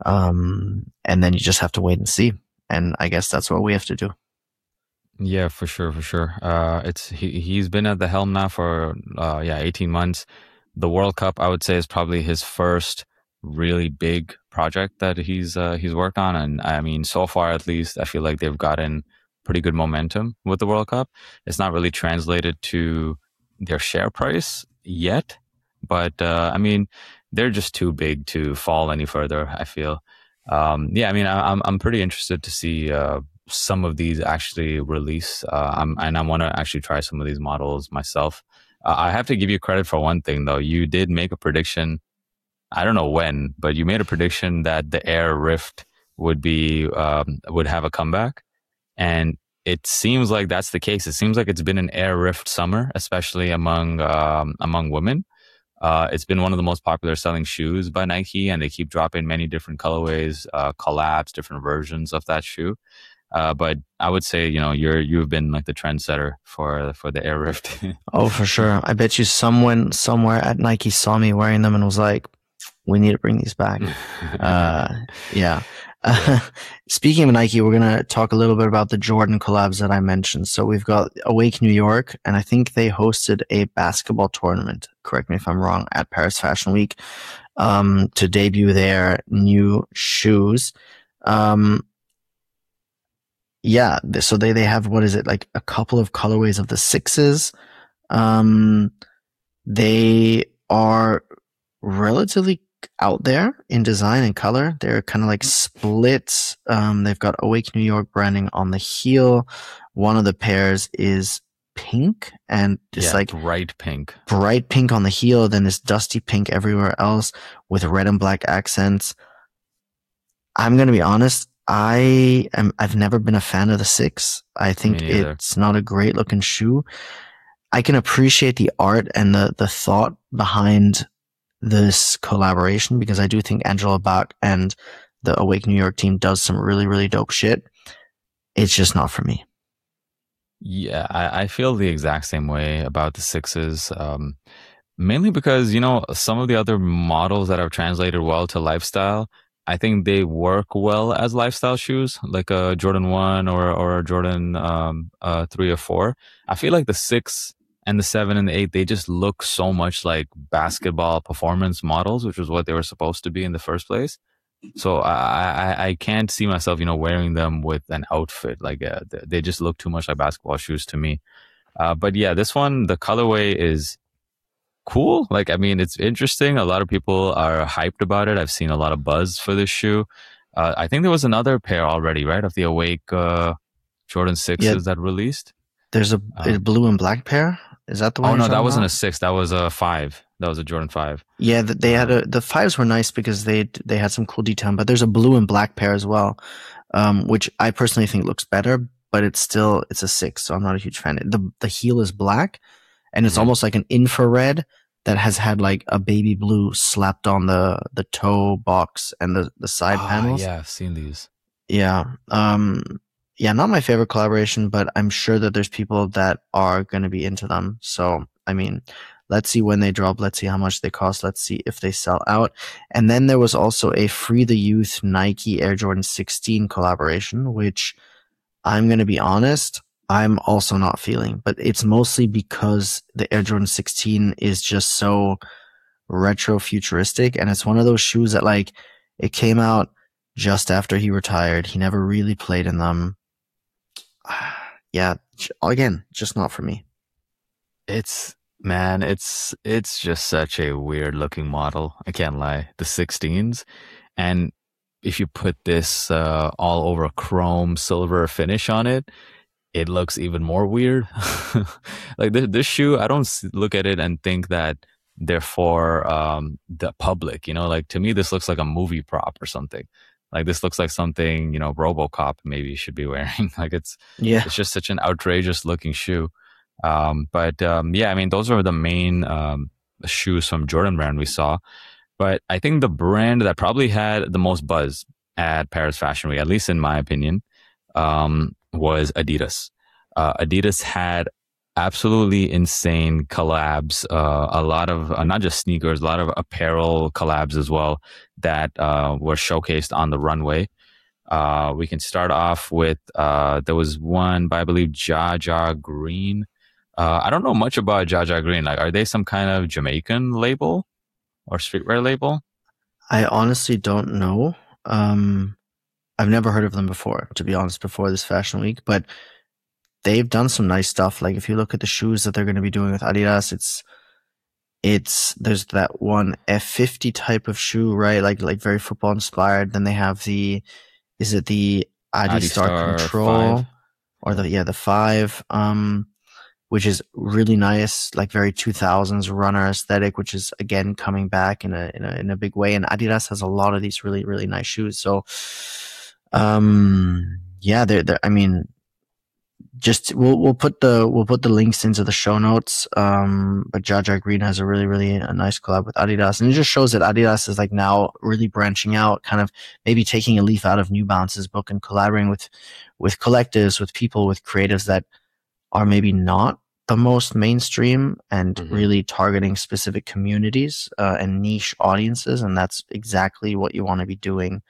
S2: um, and then you just have to wait and see. And I guess that's what we have to do.
S1: Yeah, for sure, for sure. Uh, it's he he's been at the helm now for uh, yeah, eighteen months. The World Cup, I would say, is probably his first really big project that he's uh, he's worked on, and I mean, so far at least, I feel like they've gotten pretty good momentum with the World Cup. It's not really translated to their share price yet, but uh, I mean, they're just too big to fall any further, I feel. Um, yeah, I mean, I, I'm I'm pretty interested to see uh, some of these actually release, uh, I'm, and I want to actually try some of these models myself. Uh, I have to give you credit for one thing, though. You did make a prediction. I don't know when, but you made a prediction that the Air Rift would be um, would have a comeback, and it seems like that's the case. It seems like it's been an Air Rift summer, especially among um, among women. Uh, it's been one of the most popular selling shoes by Nike, and they keep dropping many different colorways, uh, collabs, different versions of that shoe. Uh, but I would say, you know, you're you've been like the trendsetter for for the Air Rift.
S2: Oh, for sure. I bet you someone somewhere at Nike saw me wearing them and was like, "We need to bring these back." Uh, yeah. Uh, speaking of Nike, we're gonna talk a little bit about the Jordan collabs that I mentioned. So we've got Awake New York, and I think they hosted a basketball tournament. Correct me if I'm wrong. At Paris Fashion Week, um, to debut their new shoes. Um, yeah. So they they have, what is it, like a couple of colorways of the sixes. Um, they are relatively out there in design and color. They're kind of like split. Um, they've got Awake New York branding on the heel. One of the pairs is pink and just
S1: Yeah,
S2: like
S1: bright pink.
S2: bright pink on the heel. Then this dusty pink everywhere else with red and black accents. I'm going to be honest. I am, I've never been a fan of the six. I think
S1: Me neither.
S2: it's not a great looking shoe. I can appreciate the art and the, the thought behind this collaboration because I do think Angela Bach and the Awake New York team does some really, really dope shit. It's just not for me.
S1: Yeah, I, I feel the exact same way about the sixes. Um, mainly because, you know, some of the other models that have translated well to lifestyle, I think they work well as lifestyle shoes, like a Jordan one or or a Jordan um uh three or four. I feel like the six and the seven and the eight, they just look so much like basketball performance models, which was what they were supposed to be in the first place. So I I, I can't see myself, you know, wearing them with an outfit. Like uh, they just look too much like basketball shoes to me. Uh, but yeah, this one, the colorway is cool. Like, I mean, it's interesting. A lot of people are hyped about it. I've seen a lot of buzz for this shoe. Uh, I think there was another pair already, right, of the Awake uh, Jordan sixes
S2: Yeah,
S1: that released.
S2: there's a, a
S1: Um,
S2: blue and black pair. Is that the one
S1: oh
S2: you're
S1: no, that
S2: talking
S1: wasn't a
S2: about?
S1: six. That was a five. That was a Jordan five.
S2: Yeah, th- they had
S1: Um,
S2: a the fives were nice because they they had some cool detail, but there's a blue and black pair as well, um, which I personally think looks better, but it's still it's a six, so I'm not a huge fan. The the heel is black, and it's
S1: mhm.
S2: almost like an infrared that has had like a baby blue slapped on the the toe box and the the side
S1: Ah,
S2: panels.
S1: yeah, I've seen these.
S2: Yeah, um, yeah, not my favorite collaboration, but I'm sure that there's people that are going to be into them. So, I mean, let's see when they drop. Let's see how much they cost. Let's see if they sell out. And then there was also a Free the Youth Nike Air Jordan sixteen collaboration, which I'm going to be honest, I'm also not feeling, but it's mostly because the Air Jordan sixteen is just so retro futuristic. And it's one of those shoes that like, it came out just after he retired. He never really played in them. Yeah, again, just not for me.
S1: It's man, it's it's just such a weird looking model. I can't lie. The sixteens, and if you put this uh, all over a chrome silver finish on it, it looks even more weird. Like this, this shoe, I don't s- look at it and think that they're for um, the public. You know, like to me, this looks like a movie prop or something. Like this looks like something, you know, RoboCop maybe should be wearing. Like it's
S2: Yeah.
S1: it's just such an outrageous looking shoe. Um, but um, yeah, I mean, those are the main um, shoes from Jordan brand we saw. But I think the brand that probably had the most buzz at Paris Fashion Week, at least in my opinion, um, was Adidas. Uh, Adidas had absolutely insane collabs, uh, a lot of uh, not just sneakers, a lot of apparel collabs as well that uh, were showcased on the runway. Uh, we can start off with uh, there was one by I believe Jaja Green. Uh, I don't know much about Jaja Green. Like, are they some kind of Jamaican label or streetwear label?
S2: I honestly don't know. Um, I've never heard of them before, to be honest, before this fashion week, but they've done some nice stuff. Like if you look at the shoes that they're going to be doing with Adidas, it's, it's, there's that one F fifty type of shoe, right? Like, like very football inspired. Then they have the, is it the Adi Star
S1: Adistar
S2: Control
S1: five.
S2: or the, yeah, the five, um, which is really nice, like very two thousands runner aesthetic, which is again coming back in a, in a, in a big way. And Adidas has a lot of these really, really nice shoes. So Um, yeah, they're, they're, I mean, just we'll we'll put the we'll put the links into the show notes. Um, but Jaja Green has a really really a nice collab with Adidas, and it just shows that Adidas is like now really branching out, kind of maybe taking a leaf out of New Balance's book and collaborating with with collectives, with people, with creatives that are maybe not the most mainstream, and
S1: Mm-hmm.
S2: really targeting specific communities uh, and niche audiences, and that's exactly what you want to be doing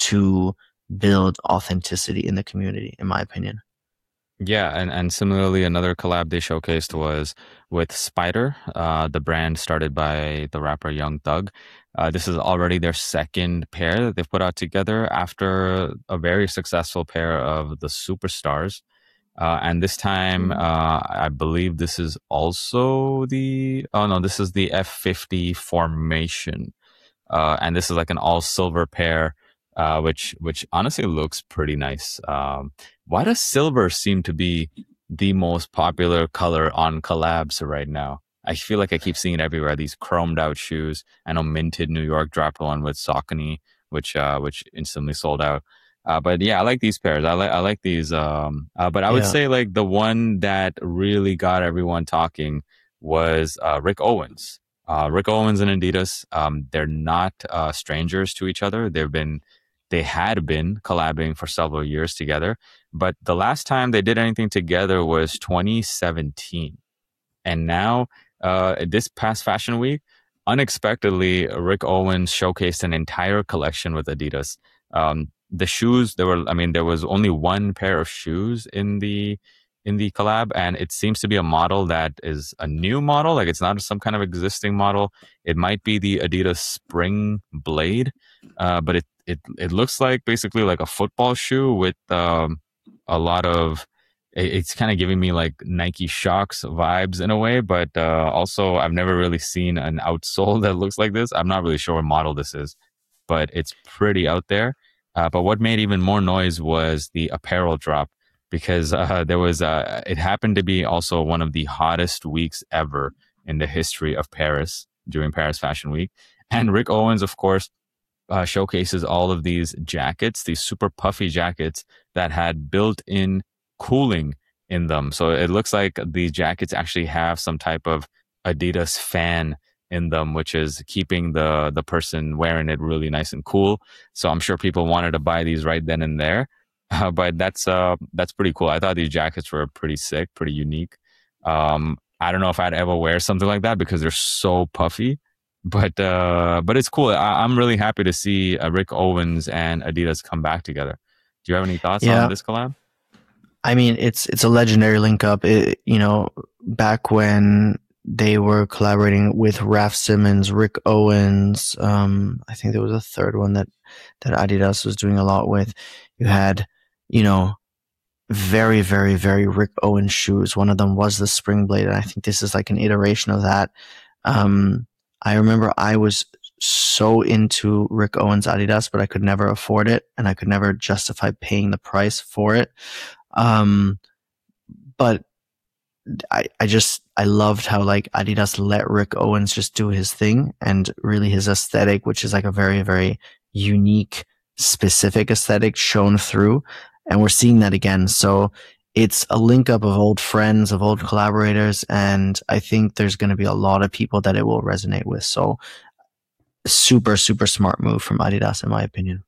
S2: to build authenticity in the community, in my opinion.
S1: Yeah, and, and similarly, another collab they showcased was with Spider, uh, the brand started by the rapper Young Thug. Uh, this is already their second pair that they've put out together after a very successful pair of the Superstars. Uh, and this time, uh, I believe this is also the, oh no, this is the F fifty formation. Uh, and this is like an all silver pair, uh, which which honestly looks pretty nice. Um, why does silver seem to be the most popular color on collabs right now? I feel like I keep seeing it everywhere. These chromed out shoes. I know Minted New York dropped one with Saucony, which uh, which instantly sold out. Uh, but yeah, I like these pairs. I like I like these. Um, uh, but I would
S2: Yeah.
S1: say like the one that really got everyone talking was uh, Rick Owens. Uh, Rick Owens and Adidas, um, they're not uh, strangers to each other. They've been, they had been collabing for several years together, but the last time they did anything together was twenty seventeen. And now, uh, this past Fashion Week, unexpectedly, Rick Owens showcased an entire collection with Adidas. Um, the shoes, there were, I mean, there was only one pair of shoes in the in the collab, and it seems to be a model that is a new model. Like it's not some kind of existing model. It might be the Adidas Spring Blade, uh, but it it it looks like basically like a football shoe with um, a lot of it's kind of giving me like Nike Shox vibes in a way, but uh, also I've never really seen an outsole that looks like this. I'm not really sure what model this is, but it's pretty out there. Uh, but what made even more noise was the apparel drop because uh, there was uh, it happened to be also one of the hottest weeks ever in the history of Paris during Paris Fashion Week, and Rick Owens, of course, uh, showcases all of these jackets, these super puffy jackets that had built-in cooling in them. So it looks like the jackets actually have some type of Adidas fan in them, which is keeping the the person wearing it really nice and cool. So I'm sure people wanted to buy these right then and there. Uh, but that's uh that's pretty cool. I thought these jackets were pretty sick, pretty unique. Um, I don't know if I'd ever wear something like that because they're so puffy, but uh, but it's cool. I, I'm really happy to see uh, Rick Owens and Adidas come back together. Do you have any thoughts on
S2: Yeah.
S1: this collab?
S2: I mean, it's it's a legendary link up. It, you know, back when they were collaborating with Raf Simons, Rick Owens. Um, I think there was a third one that that Adidas was doing a lot with. You had, you know, very, very, very Rick Owens shoes. One of them was the Spring Blade, and I think this is like an iteration of that. Um, I remember I was so into Rick Owens Adidas, but I could never afford it, and I could never justify paying the price for it. Um, but I, I just, I loved how like Adidas let Rick Owens just do his thing, and really his aesthetic, which is like a very, very unique, specific aesthetic shown through. And we're seeing that again. So it's a link up of old friends, of old collaborators. And I think there's going to be a lot of people that it will resonate with. So super, super smart move from Adidas, in my opinion.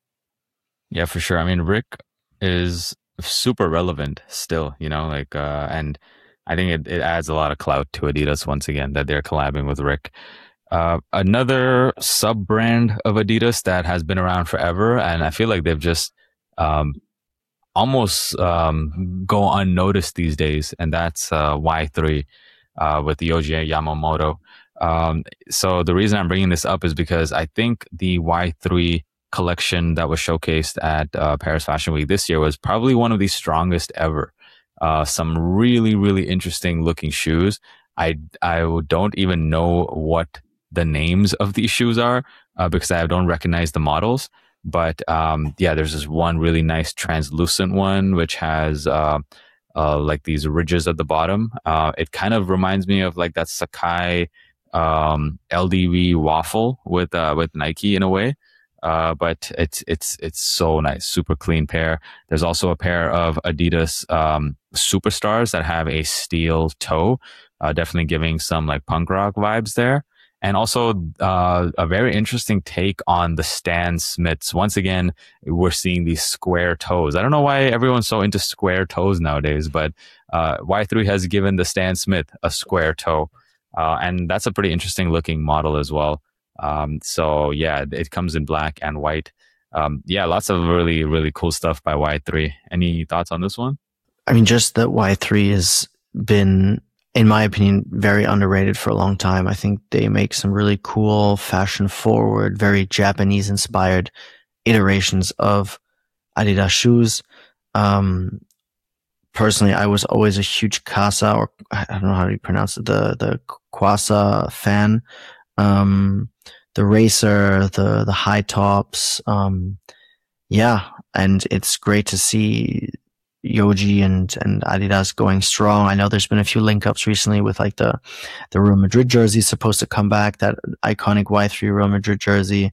S1: Yeah, for sure. I mean, Rick is super relevant still, you know, like, uh, and I think it, it adds a lot of clout to Adidas once again that they're collabing with Rick. Uh, another sub brand of Adidas that has been around forever, and I feel like they've just um, almost um, go unnoticed these days, and that's uh, Y three uh, with Yohji Yamamoto. Um, so the reason I'm bringing this up is because I think the Y three collection that was showcased at uh, Paris Fashion Week this year was probably one of the strongest ever. Uh, some really, really interesting looking shoes. I, I don't even know what the names of these shoes are uh, because I don't recognize the models. But um, yeah, there's this one really nice translucent one which has uh, uh, like these ridges at the bottom. Uh, it kind of reminds me of like that Sakai um, L D V waffle with uh, with Nike in a way. Uh, but it's it's it's so nice, super clean pair. There's also a pair of Adidas um, Superstars that have a steel toe, uh, definitely giving some like punk rock vibes there. And also uh, a very interesting take on the Stan Smiths. Once again, we're seeing these square toes. I don't know why everyone's so into square toes nowadays, but uh, Y three has given the Stan Smith a square toe. Uh, and that's a pretty interesting looking model as well. Um, so yeah, it comes in black and white. Um, yeah, lots of really, really cool stuff by Y three. Any thoughts on this one?
S2: I mean, just that Y three has been, in my opinion, very underrated for a long time. I think they make some really cool, fashion forward, very Japanese inspired iterations of Adidas shoes. Um, personally, I was always a huge Casa, or I don't know how to pronounce it, the, the Kwasa fan. Um, the racer, the, the high tops. Um, yeah. And it's great to see Yohji and, and Adidas going strong. I know there's been a few link ups recently with like the, the Real Madrid jersey supposed to come back, that iconic Y three Real Madrid jersey.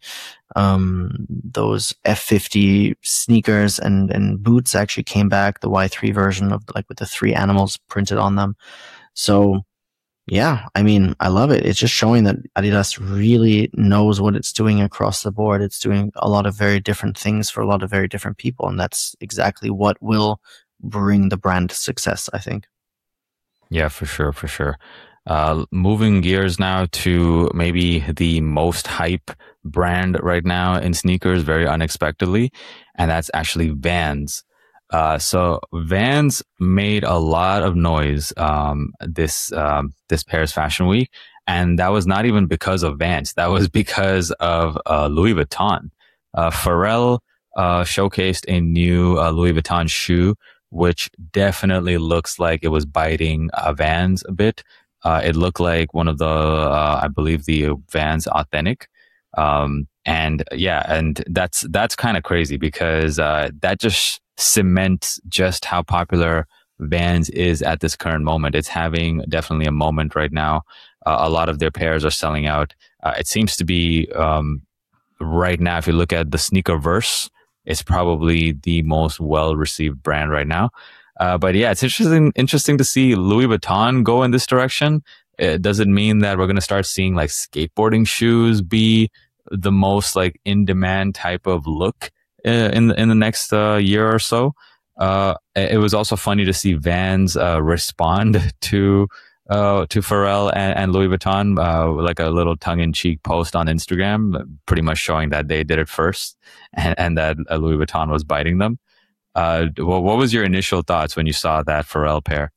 S2: Um, those F fifty sneakers and, and boots actually came back, the Y three version of like with the three animals printed on them. So yeah, I mean, I love it. It's just showing that Adidas really knows what it's doing across the board. It's doing a lot of very different things for a lot of very different people. And that's exactly what will bring the brand success, I think.
S1: Yeah, for sure, for sure. Uh, moving gears now to maybe the most hype brand right now in sneakers, very unexpectedly, and that's actually Vans. Uh, so Vans made a lot of noise um, this um, this Paris Fashion Week, and that was not even because of Vans. That was because of uh, Louis Vuitton. Uh, Pharrell uh, showcased a new uh, Louis Vuitton shoe, which definitely looks like it was biting uh, Vans a bit. Uh, it looked like one of the, uh, I believe, the Vans Authentic. Um, and yeah, and that's that's kind of crazy because uh, that just cements just how popular Vans is at this current moment. It's having definitely a moment right now. Uh, a lot of their pairs are selling out. Uh, it seems to be um, right now, if you look at the sneakerverse, it's probably the most well-received brand right now. Uh, but yeah, it's interesting interesting to see Louis Vuitton go in this direction. It doesn't mean that we're going to start seeing like skateboarding shoes be the most like in-demand type of look uh, in the, in the next uh, year or so. Uh, it was also funny to see Vans uh, respond to uh, to Pharrell and, and Louis Vuitton, uh, like a little tongue-in-cheek post on Instagram, pretty much showing that they did it first and, and that uh, Louis Vuitton was biting them. Uh, well, what was your initial thoughts when you saw that Pharrell pair?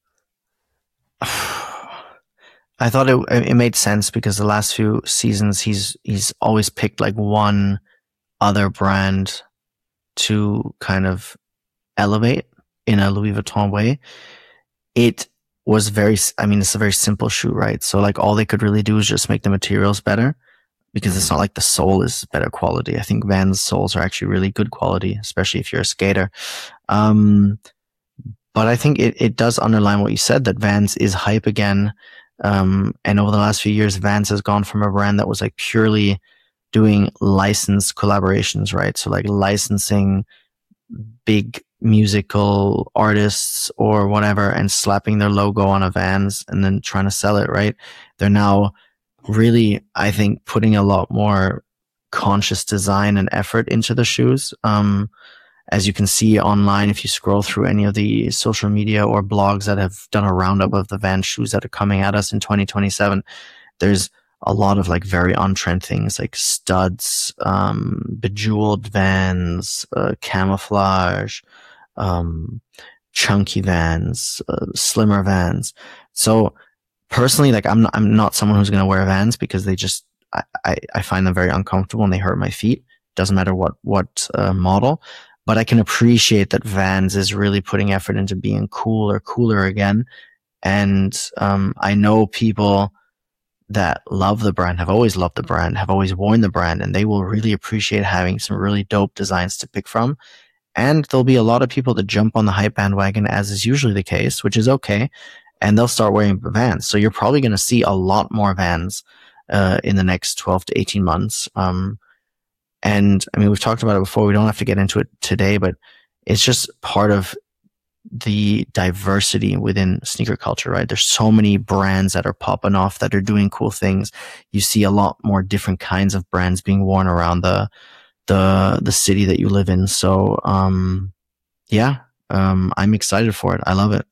S2: I thought it it made sense because the last few seasons he's he's always picked like one other brand to kind of elevate in a Louis Vuitton way. It was very, I mean, it's a very simple shoe, right? So like all they could really do is just make the materials better, because it's not like the sole is better quality. I think Vans soles are actually really good quality, especially if you're a skater. Um, but I think it, it does underline what you said, that Vans is hype again. Um, and over the last few years, Vans has gone from a brand that was like purely doing licensed collaborations, right? So like licensing big musical artists or whatever and slapping their logo on a Vans and then trying to sell it, right? They're now really, I think, putting a lot more conscious design and effort into the shoes. Um, as you can see online, if you scroll through any of the social media or blogs that have done a roundup of the Vans shoes that are coming at us in twenty twenty-seven, there's a lot of like very on-trend things like studs, um, bejeweled Vans, uh, camouflage, um, chunky Vans, uh, slimmer Vans. So personally, like I'm not, I'm not someone who's going to wear Vans because they just, I, I, I find them very uncomfortable and they hurt my feet. Doesn't matter what, what, uh, model, but I can appreciate that Vans is really putting effort into being cool or cooler again. And, um, I know people that love the brand, have always loved the brand, have always worn the brand, and they will really appreciate having some really dope designs to pick from. And there'll be a lot of people that jump on the hype bandwagon, as is usually the case, which is okay. And they'll start wearing Vans. So you're probably going to see a lot more Vans uh, in the next twelve to eighteen months. Um, And I mean, we've talked about it before. We don't have to get into it today, but it's just part of the diversity within sneaker culture, right? There's so many brands that are popping off that are doing cool things. You see a lot more different kinds of brands being worn around the the the city that you live in. So um yeah, um I'm excited for it. I love it.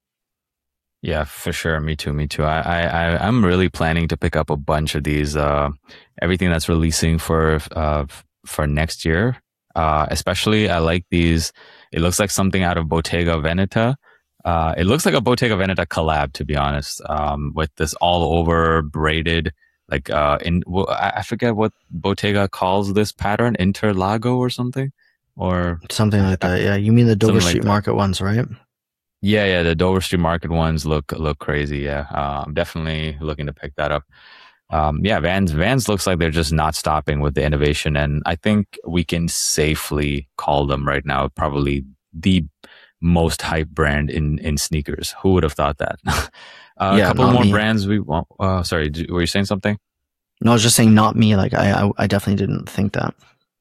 S1: Yeah, for sure. Me too. Me too. I, I, I- I'm really planning to pick up a bunch of these, uh, everything that's releasing for, uh, for next year. Uh, especially I like these. It looks like something out of Bottega Veneta. Uh, it looks like a Bottega Veneta collab, to be honest, um, with this all over braided, like, uh, in, well, I I forget what Bottega calls this pattern, Interlago or something, or
S2: Something
S1: I,
S2: like
S1: I,
S2: that. Yeah, you mean the Dover
S1: something like
S2: Street
S1: that.
S2: Market ones, right?
S1: Yeah, yeah, the Dover Street Market ones look look crazy. Yeah, uh, I'm definitely looking to pick that up. Um, yeah, Vans Vans looks like they're just not stopping with the innovation, and I think we can safely call them right now probably the most hype brand in in sneakers. Who would have thought that? uh, a
S2: Yeah,
S1: couple
S2: not
S1: more
S2: me.
S1: brands we want. Uh, sorry, d- were you saying something?
S2: No, I was just saying not me. Like I, I, I definitely didn't think that.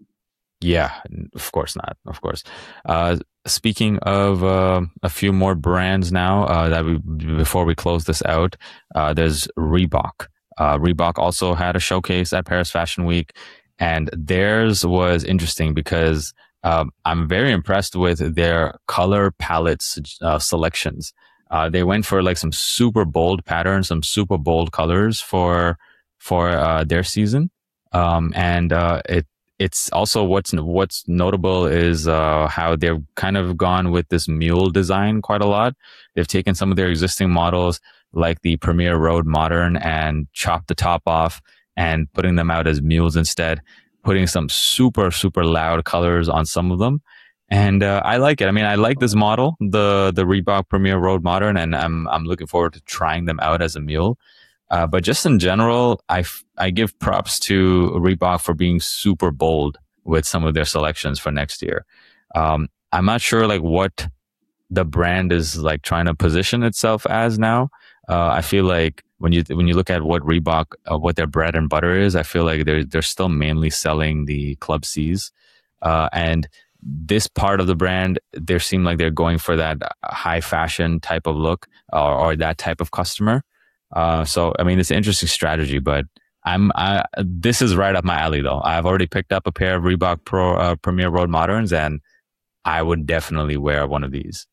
S1: Yeah, of course not. Of course. Uh, speaking of uh, a few more brands now uh, that we before we close this out, uh, there's Reebok. Uh, Reebok also had a showcase at Paris Fashion Week, and theirs was interesting because um, I'm very impressed with their color palettes uh, selections. Uh, they went for like some super bold patterns, some super bold colors for for uh, their season, um, and uh, it it's also what's what's notable is uh, how they've kind of gone with this mule design quite a lot. They've taken some of their existing models, like the Premier Road Modern, and chopped the top off and putting them out as mules instead, putting some super super loud colors on some of them. And uh, I like it. I mean, I like this model, the the Reebok Premier Road Modern, and I'm I'm looking forward to trying them out as a mule. Uh, but just in general, I, f- I give props to Reebok for being super bold with some of their selections for next year. Um, I'm not sure like what the brand is like trying to position itself as now. Uh, I feel like when you when you look at what Reebok, uh, what their bread and butter is, I feel like they're they're still mainly selling the Club C's, uh, and this part of the brand, they seem like they're going for that high fashion type of look, or, or that type of customer. Uh, so I mean, it's an interesting strategy, but I'm I this is right up my alley though. I've already picked up a pair of Reebok Pro uh, Premier Road Moderns, and I would definitely wear one of these.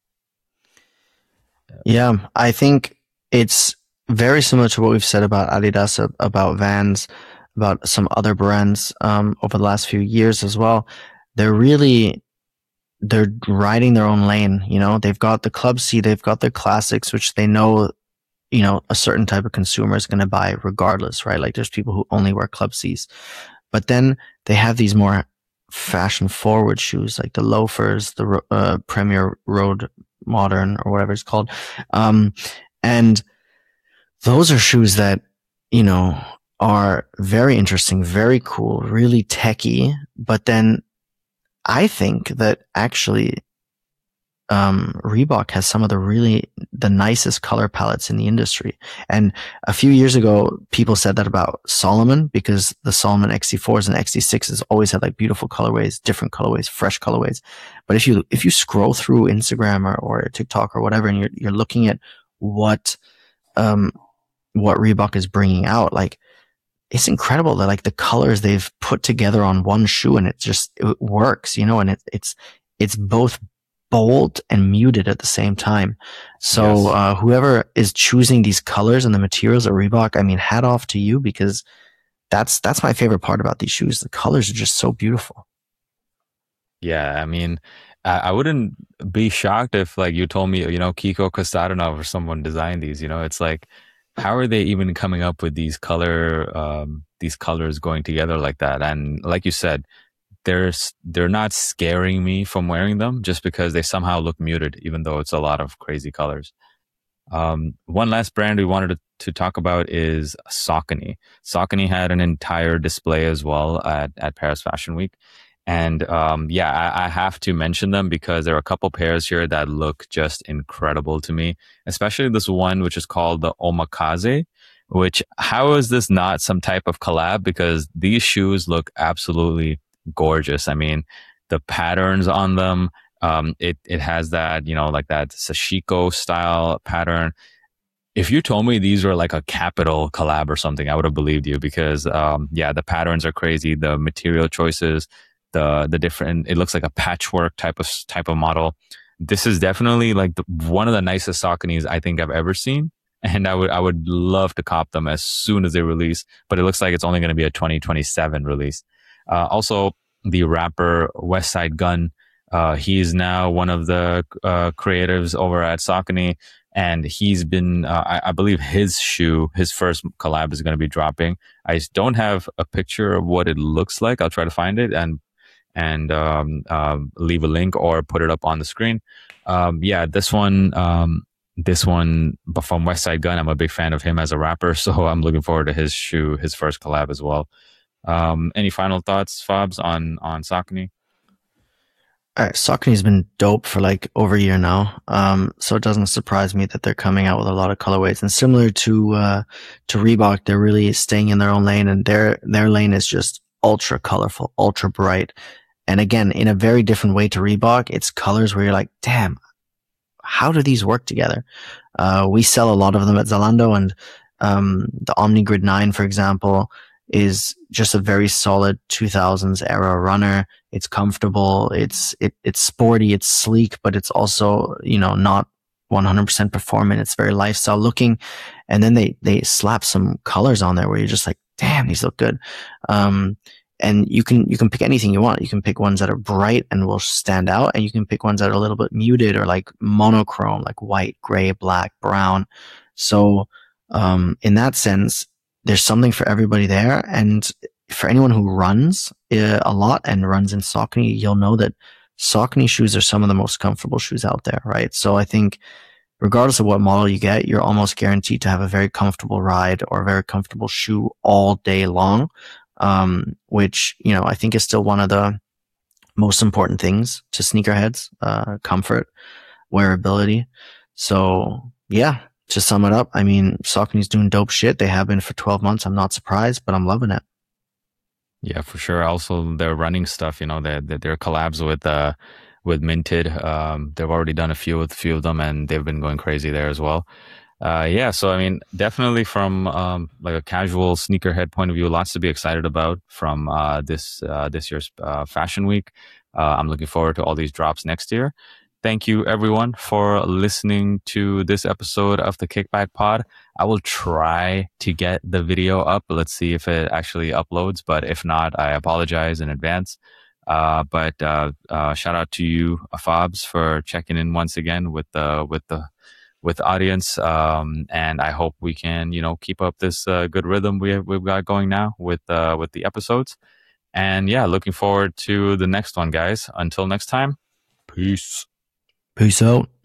S2: Yeah, I think it's very similar to what we've said about Adidas, about Vans, about some other brands um, over the last few years as well. They're really they're riding their own lane. You know, they've got the Club C, they've got their classics, which they know you know a certain type of consumer is going to buy regardless, right? Like there's people who only wear Club C's, but then they have these more fashion forward shoes like the loafers, the uh, Premier Road Modern or whatever it's called. Um, and those are shoes that, you know, are very interesting, very cool, really techy. But then I think that actually um, Reebok has some of the really the nicest color palettes in the industry. And a few years ago, people said that about Solomon because the Solomon X T fours and X T sixes always had like beautiful colorways, different colorways, fresh colorways. But if you if you scroll through Instagram or, or TikTok or whatever, and you're you're looking at what um what Reebok is bringing out, like it's incredible that like the colors they've put together on one shoe and it just it works, you know, and it, it's it's both bold and muted at the same time. So
S1: Yes.
S2: uh, whoever is choosing these colors and the materials at Reebok, I mean, hat off to you because that's that's my favorite part about these shoes. The colors are just so beautiful.
S1: Yeah, I mean, I, I wouldn't be shocked if like you told me, you know, Kiko Kostarinov or someone designed these. You know, it's like, how are they even coming up with these color, um, these colors going together like that? And like you said, there's they're not scaring me from wearing them just because they somehow look muted, even though it's a lot of crazy colors. Um, one last brand we wanted to, to talk about is Saucony. Saucony had an entire display as well at, at Paris Fashion Week. And um, yeah, I, I have to mention them because there are a couple pairs here that look just incredible to me, especially this one, which is called the Omakaze, which how is this not some type of collab? Because these shoes look absolutely gorgeous. I mean, the patterns on them, um, it it has that, you know, like that sashiko style pattern. If you told me these were like a Capital collab or something, I would have believed you because, um, yeah, the patterns are crazy. The material choices, the the different, it looks like a patchwork type of type of model. This is definitely like the, one of the nicest Sauconys I think I've ever seen, and I would I would love to cop them as soon as they release. But it looks like it's only going to be a twenty twenty-seven release. Uh, also, the rapper West Side Gun, uh, he's now one of the uh, creatives over at Saucony. And he's been, uh, I, I believe his shoe, his first collab is going to be dropping. I don't have a picture of what it looks like. I'll try to find it and and um, um, leave a link or put it up on the screen. Um, yeah, this one, um, this one from West Side Gun. I'm a big fan of him as a rapper, so I'm looking forward to his shoe, his first collab as well. Um, any final thoughts, Fabs, on on Saucony?
S2: All right, Saucony's been dope for like over a year now, um, so it doesn't surprise me that they're coming out with a lot of colorways. And similar to uh, to Reebok, they're really staying in their own lane, and their their lane is just ultra colorful, ultra bright. And again, in a very different way to Reebok, it's colors where you're like, damn, how do these work together? Uh, we sell a lot of them at Zalando, and um, the Omnigrid nine, for example, is just a very solid two thousands era runner. It's comfortable. It's, it, it's sporty. It's sleek, but it's also, you know, not one hundred percent performant. It's very lifestyle looking. And then they, they slap some colors on there where you're just like, damn, these look good. Um, and you can, you can pick anything you want. You can pick ones that are bright and will stand out, and you can pick ones that are a little bit muted or like monochrome, like white, gray, black, brown. So, um, in that sense, there's something for everybody there. And for anyone who runs uh, a lot and runs in Saucony, you'll know that Saucony shoes are some of the most comfortable shoes out there, right? So I think regardless of what model you get, you're almost guaranteed to have a very comfortable ride or a very comfortable shoe all day long, um, which, you know, I think is still one of the most important things to sneakerheads, uh, comfort, wearability. So yeah. To sum it up, I mean, Saucony's doing dope shit. They have been for twelve months. I'm not surprised, but I'm loving it.
S1: Yeah, for sure. Also, their running stuff, you know, their their collabs with uh with Minted. Um, they've already done a few with a few of them, and they've been going crazy there as well. Uh, yeah, so I mean, definitely from um like a casual sneakerhead point of view, lots to be excited about from uh this uh this year's uh, Fashion Week. Uh, I'm looking forward to all these drops next year. Thank you, everyone, for listening to this episode of the Kickback Pod. I will try to get the video up. Let's see if it actually uploads. But if not, I apologize in advance. Uh, but uh, uh, shout out to you, Fabs, for checking in once again with the with the with the audience. Um, and I hope we can, you know, keep up this uh, good rhythm we have, we've got going now with uh, with the episodes. And yeah, looking forward to the next one, guys. Until next time, peace.
S2: Peace out.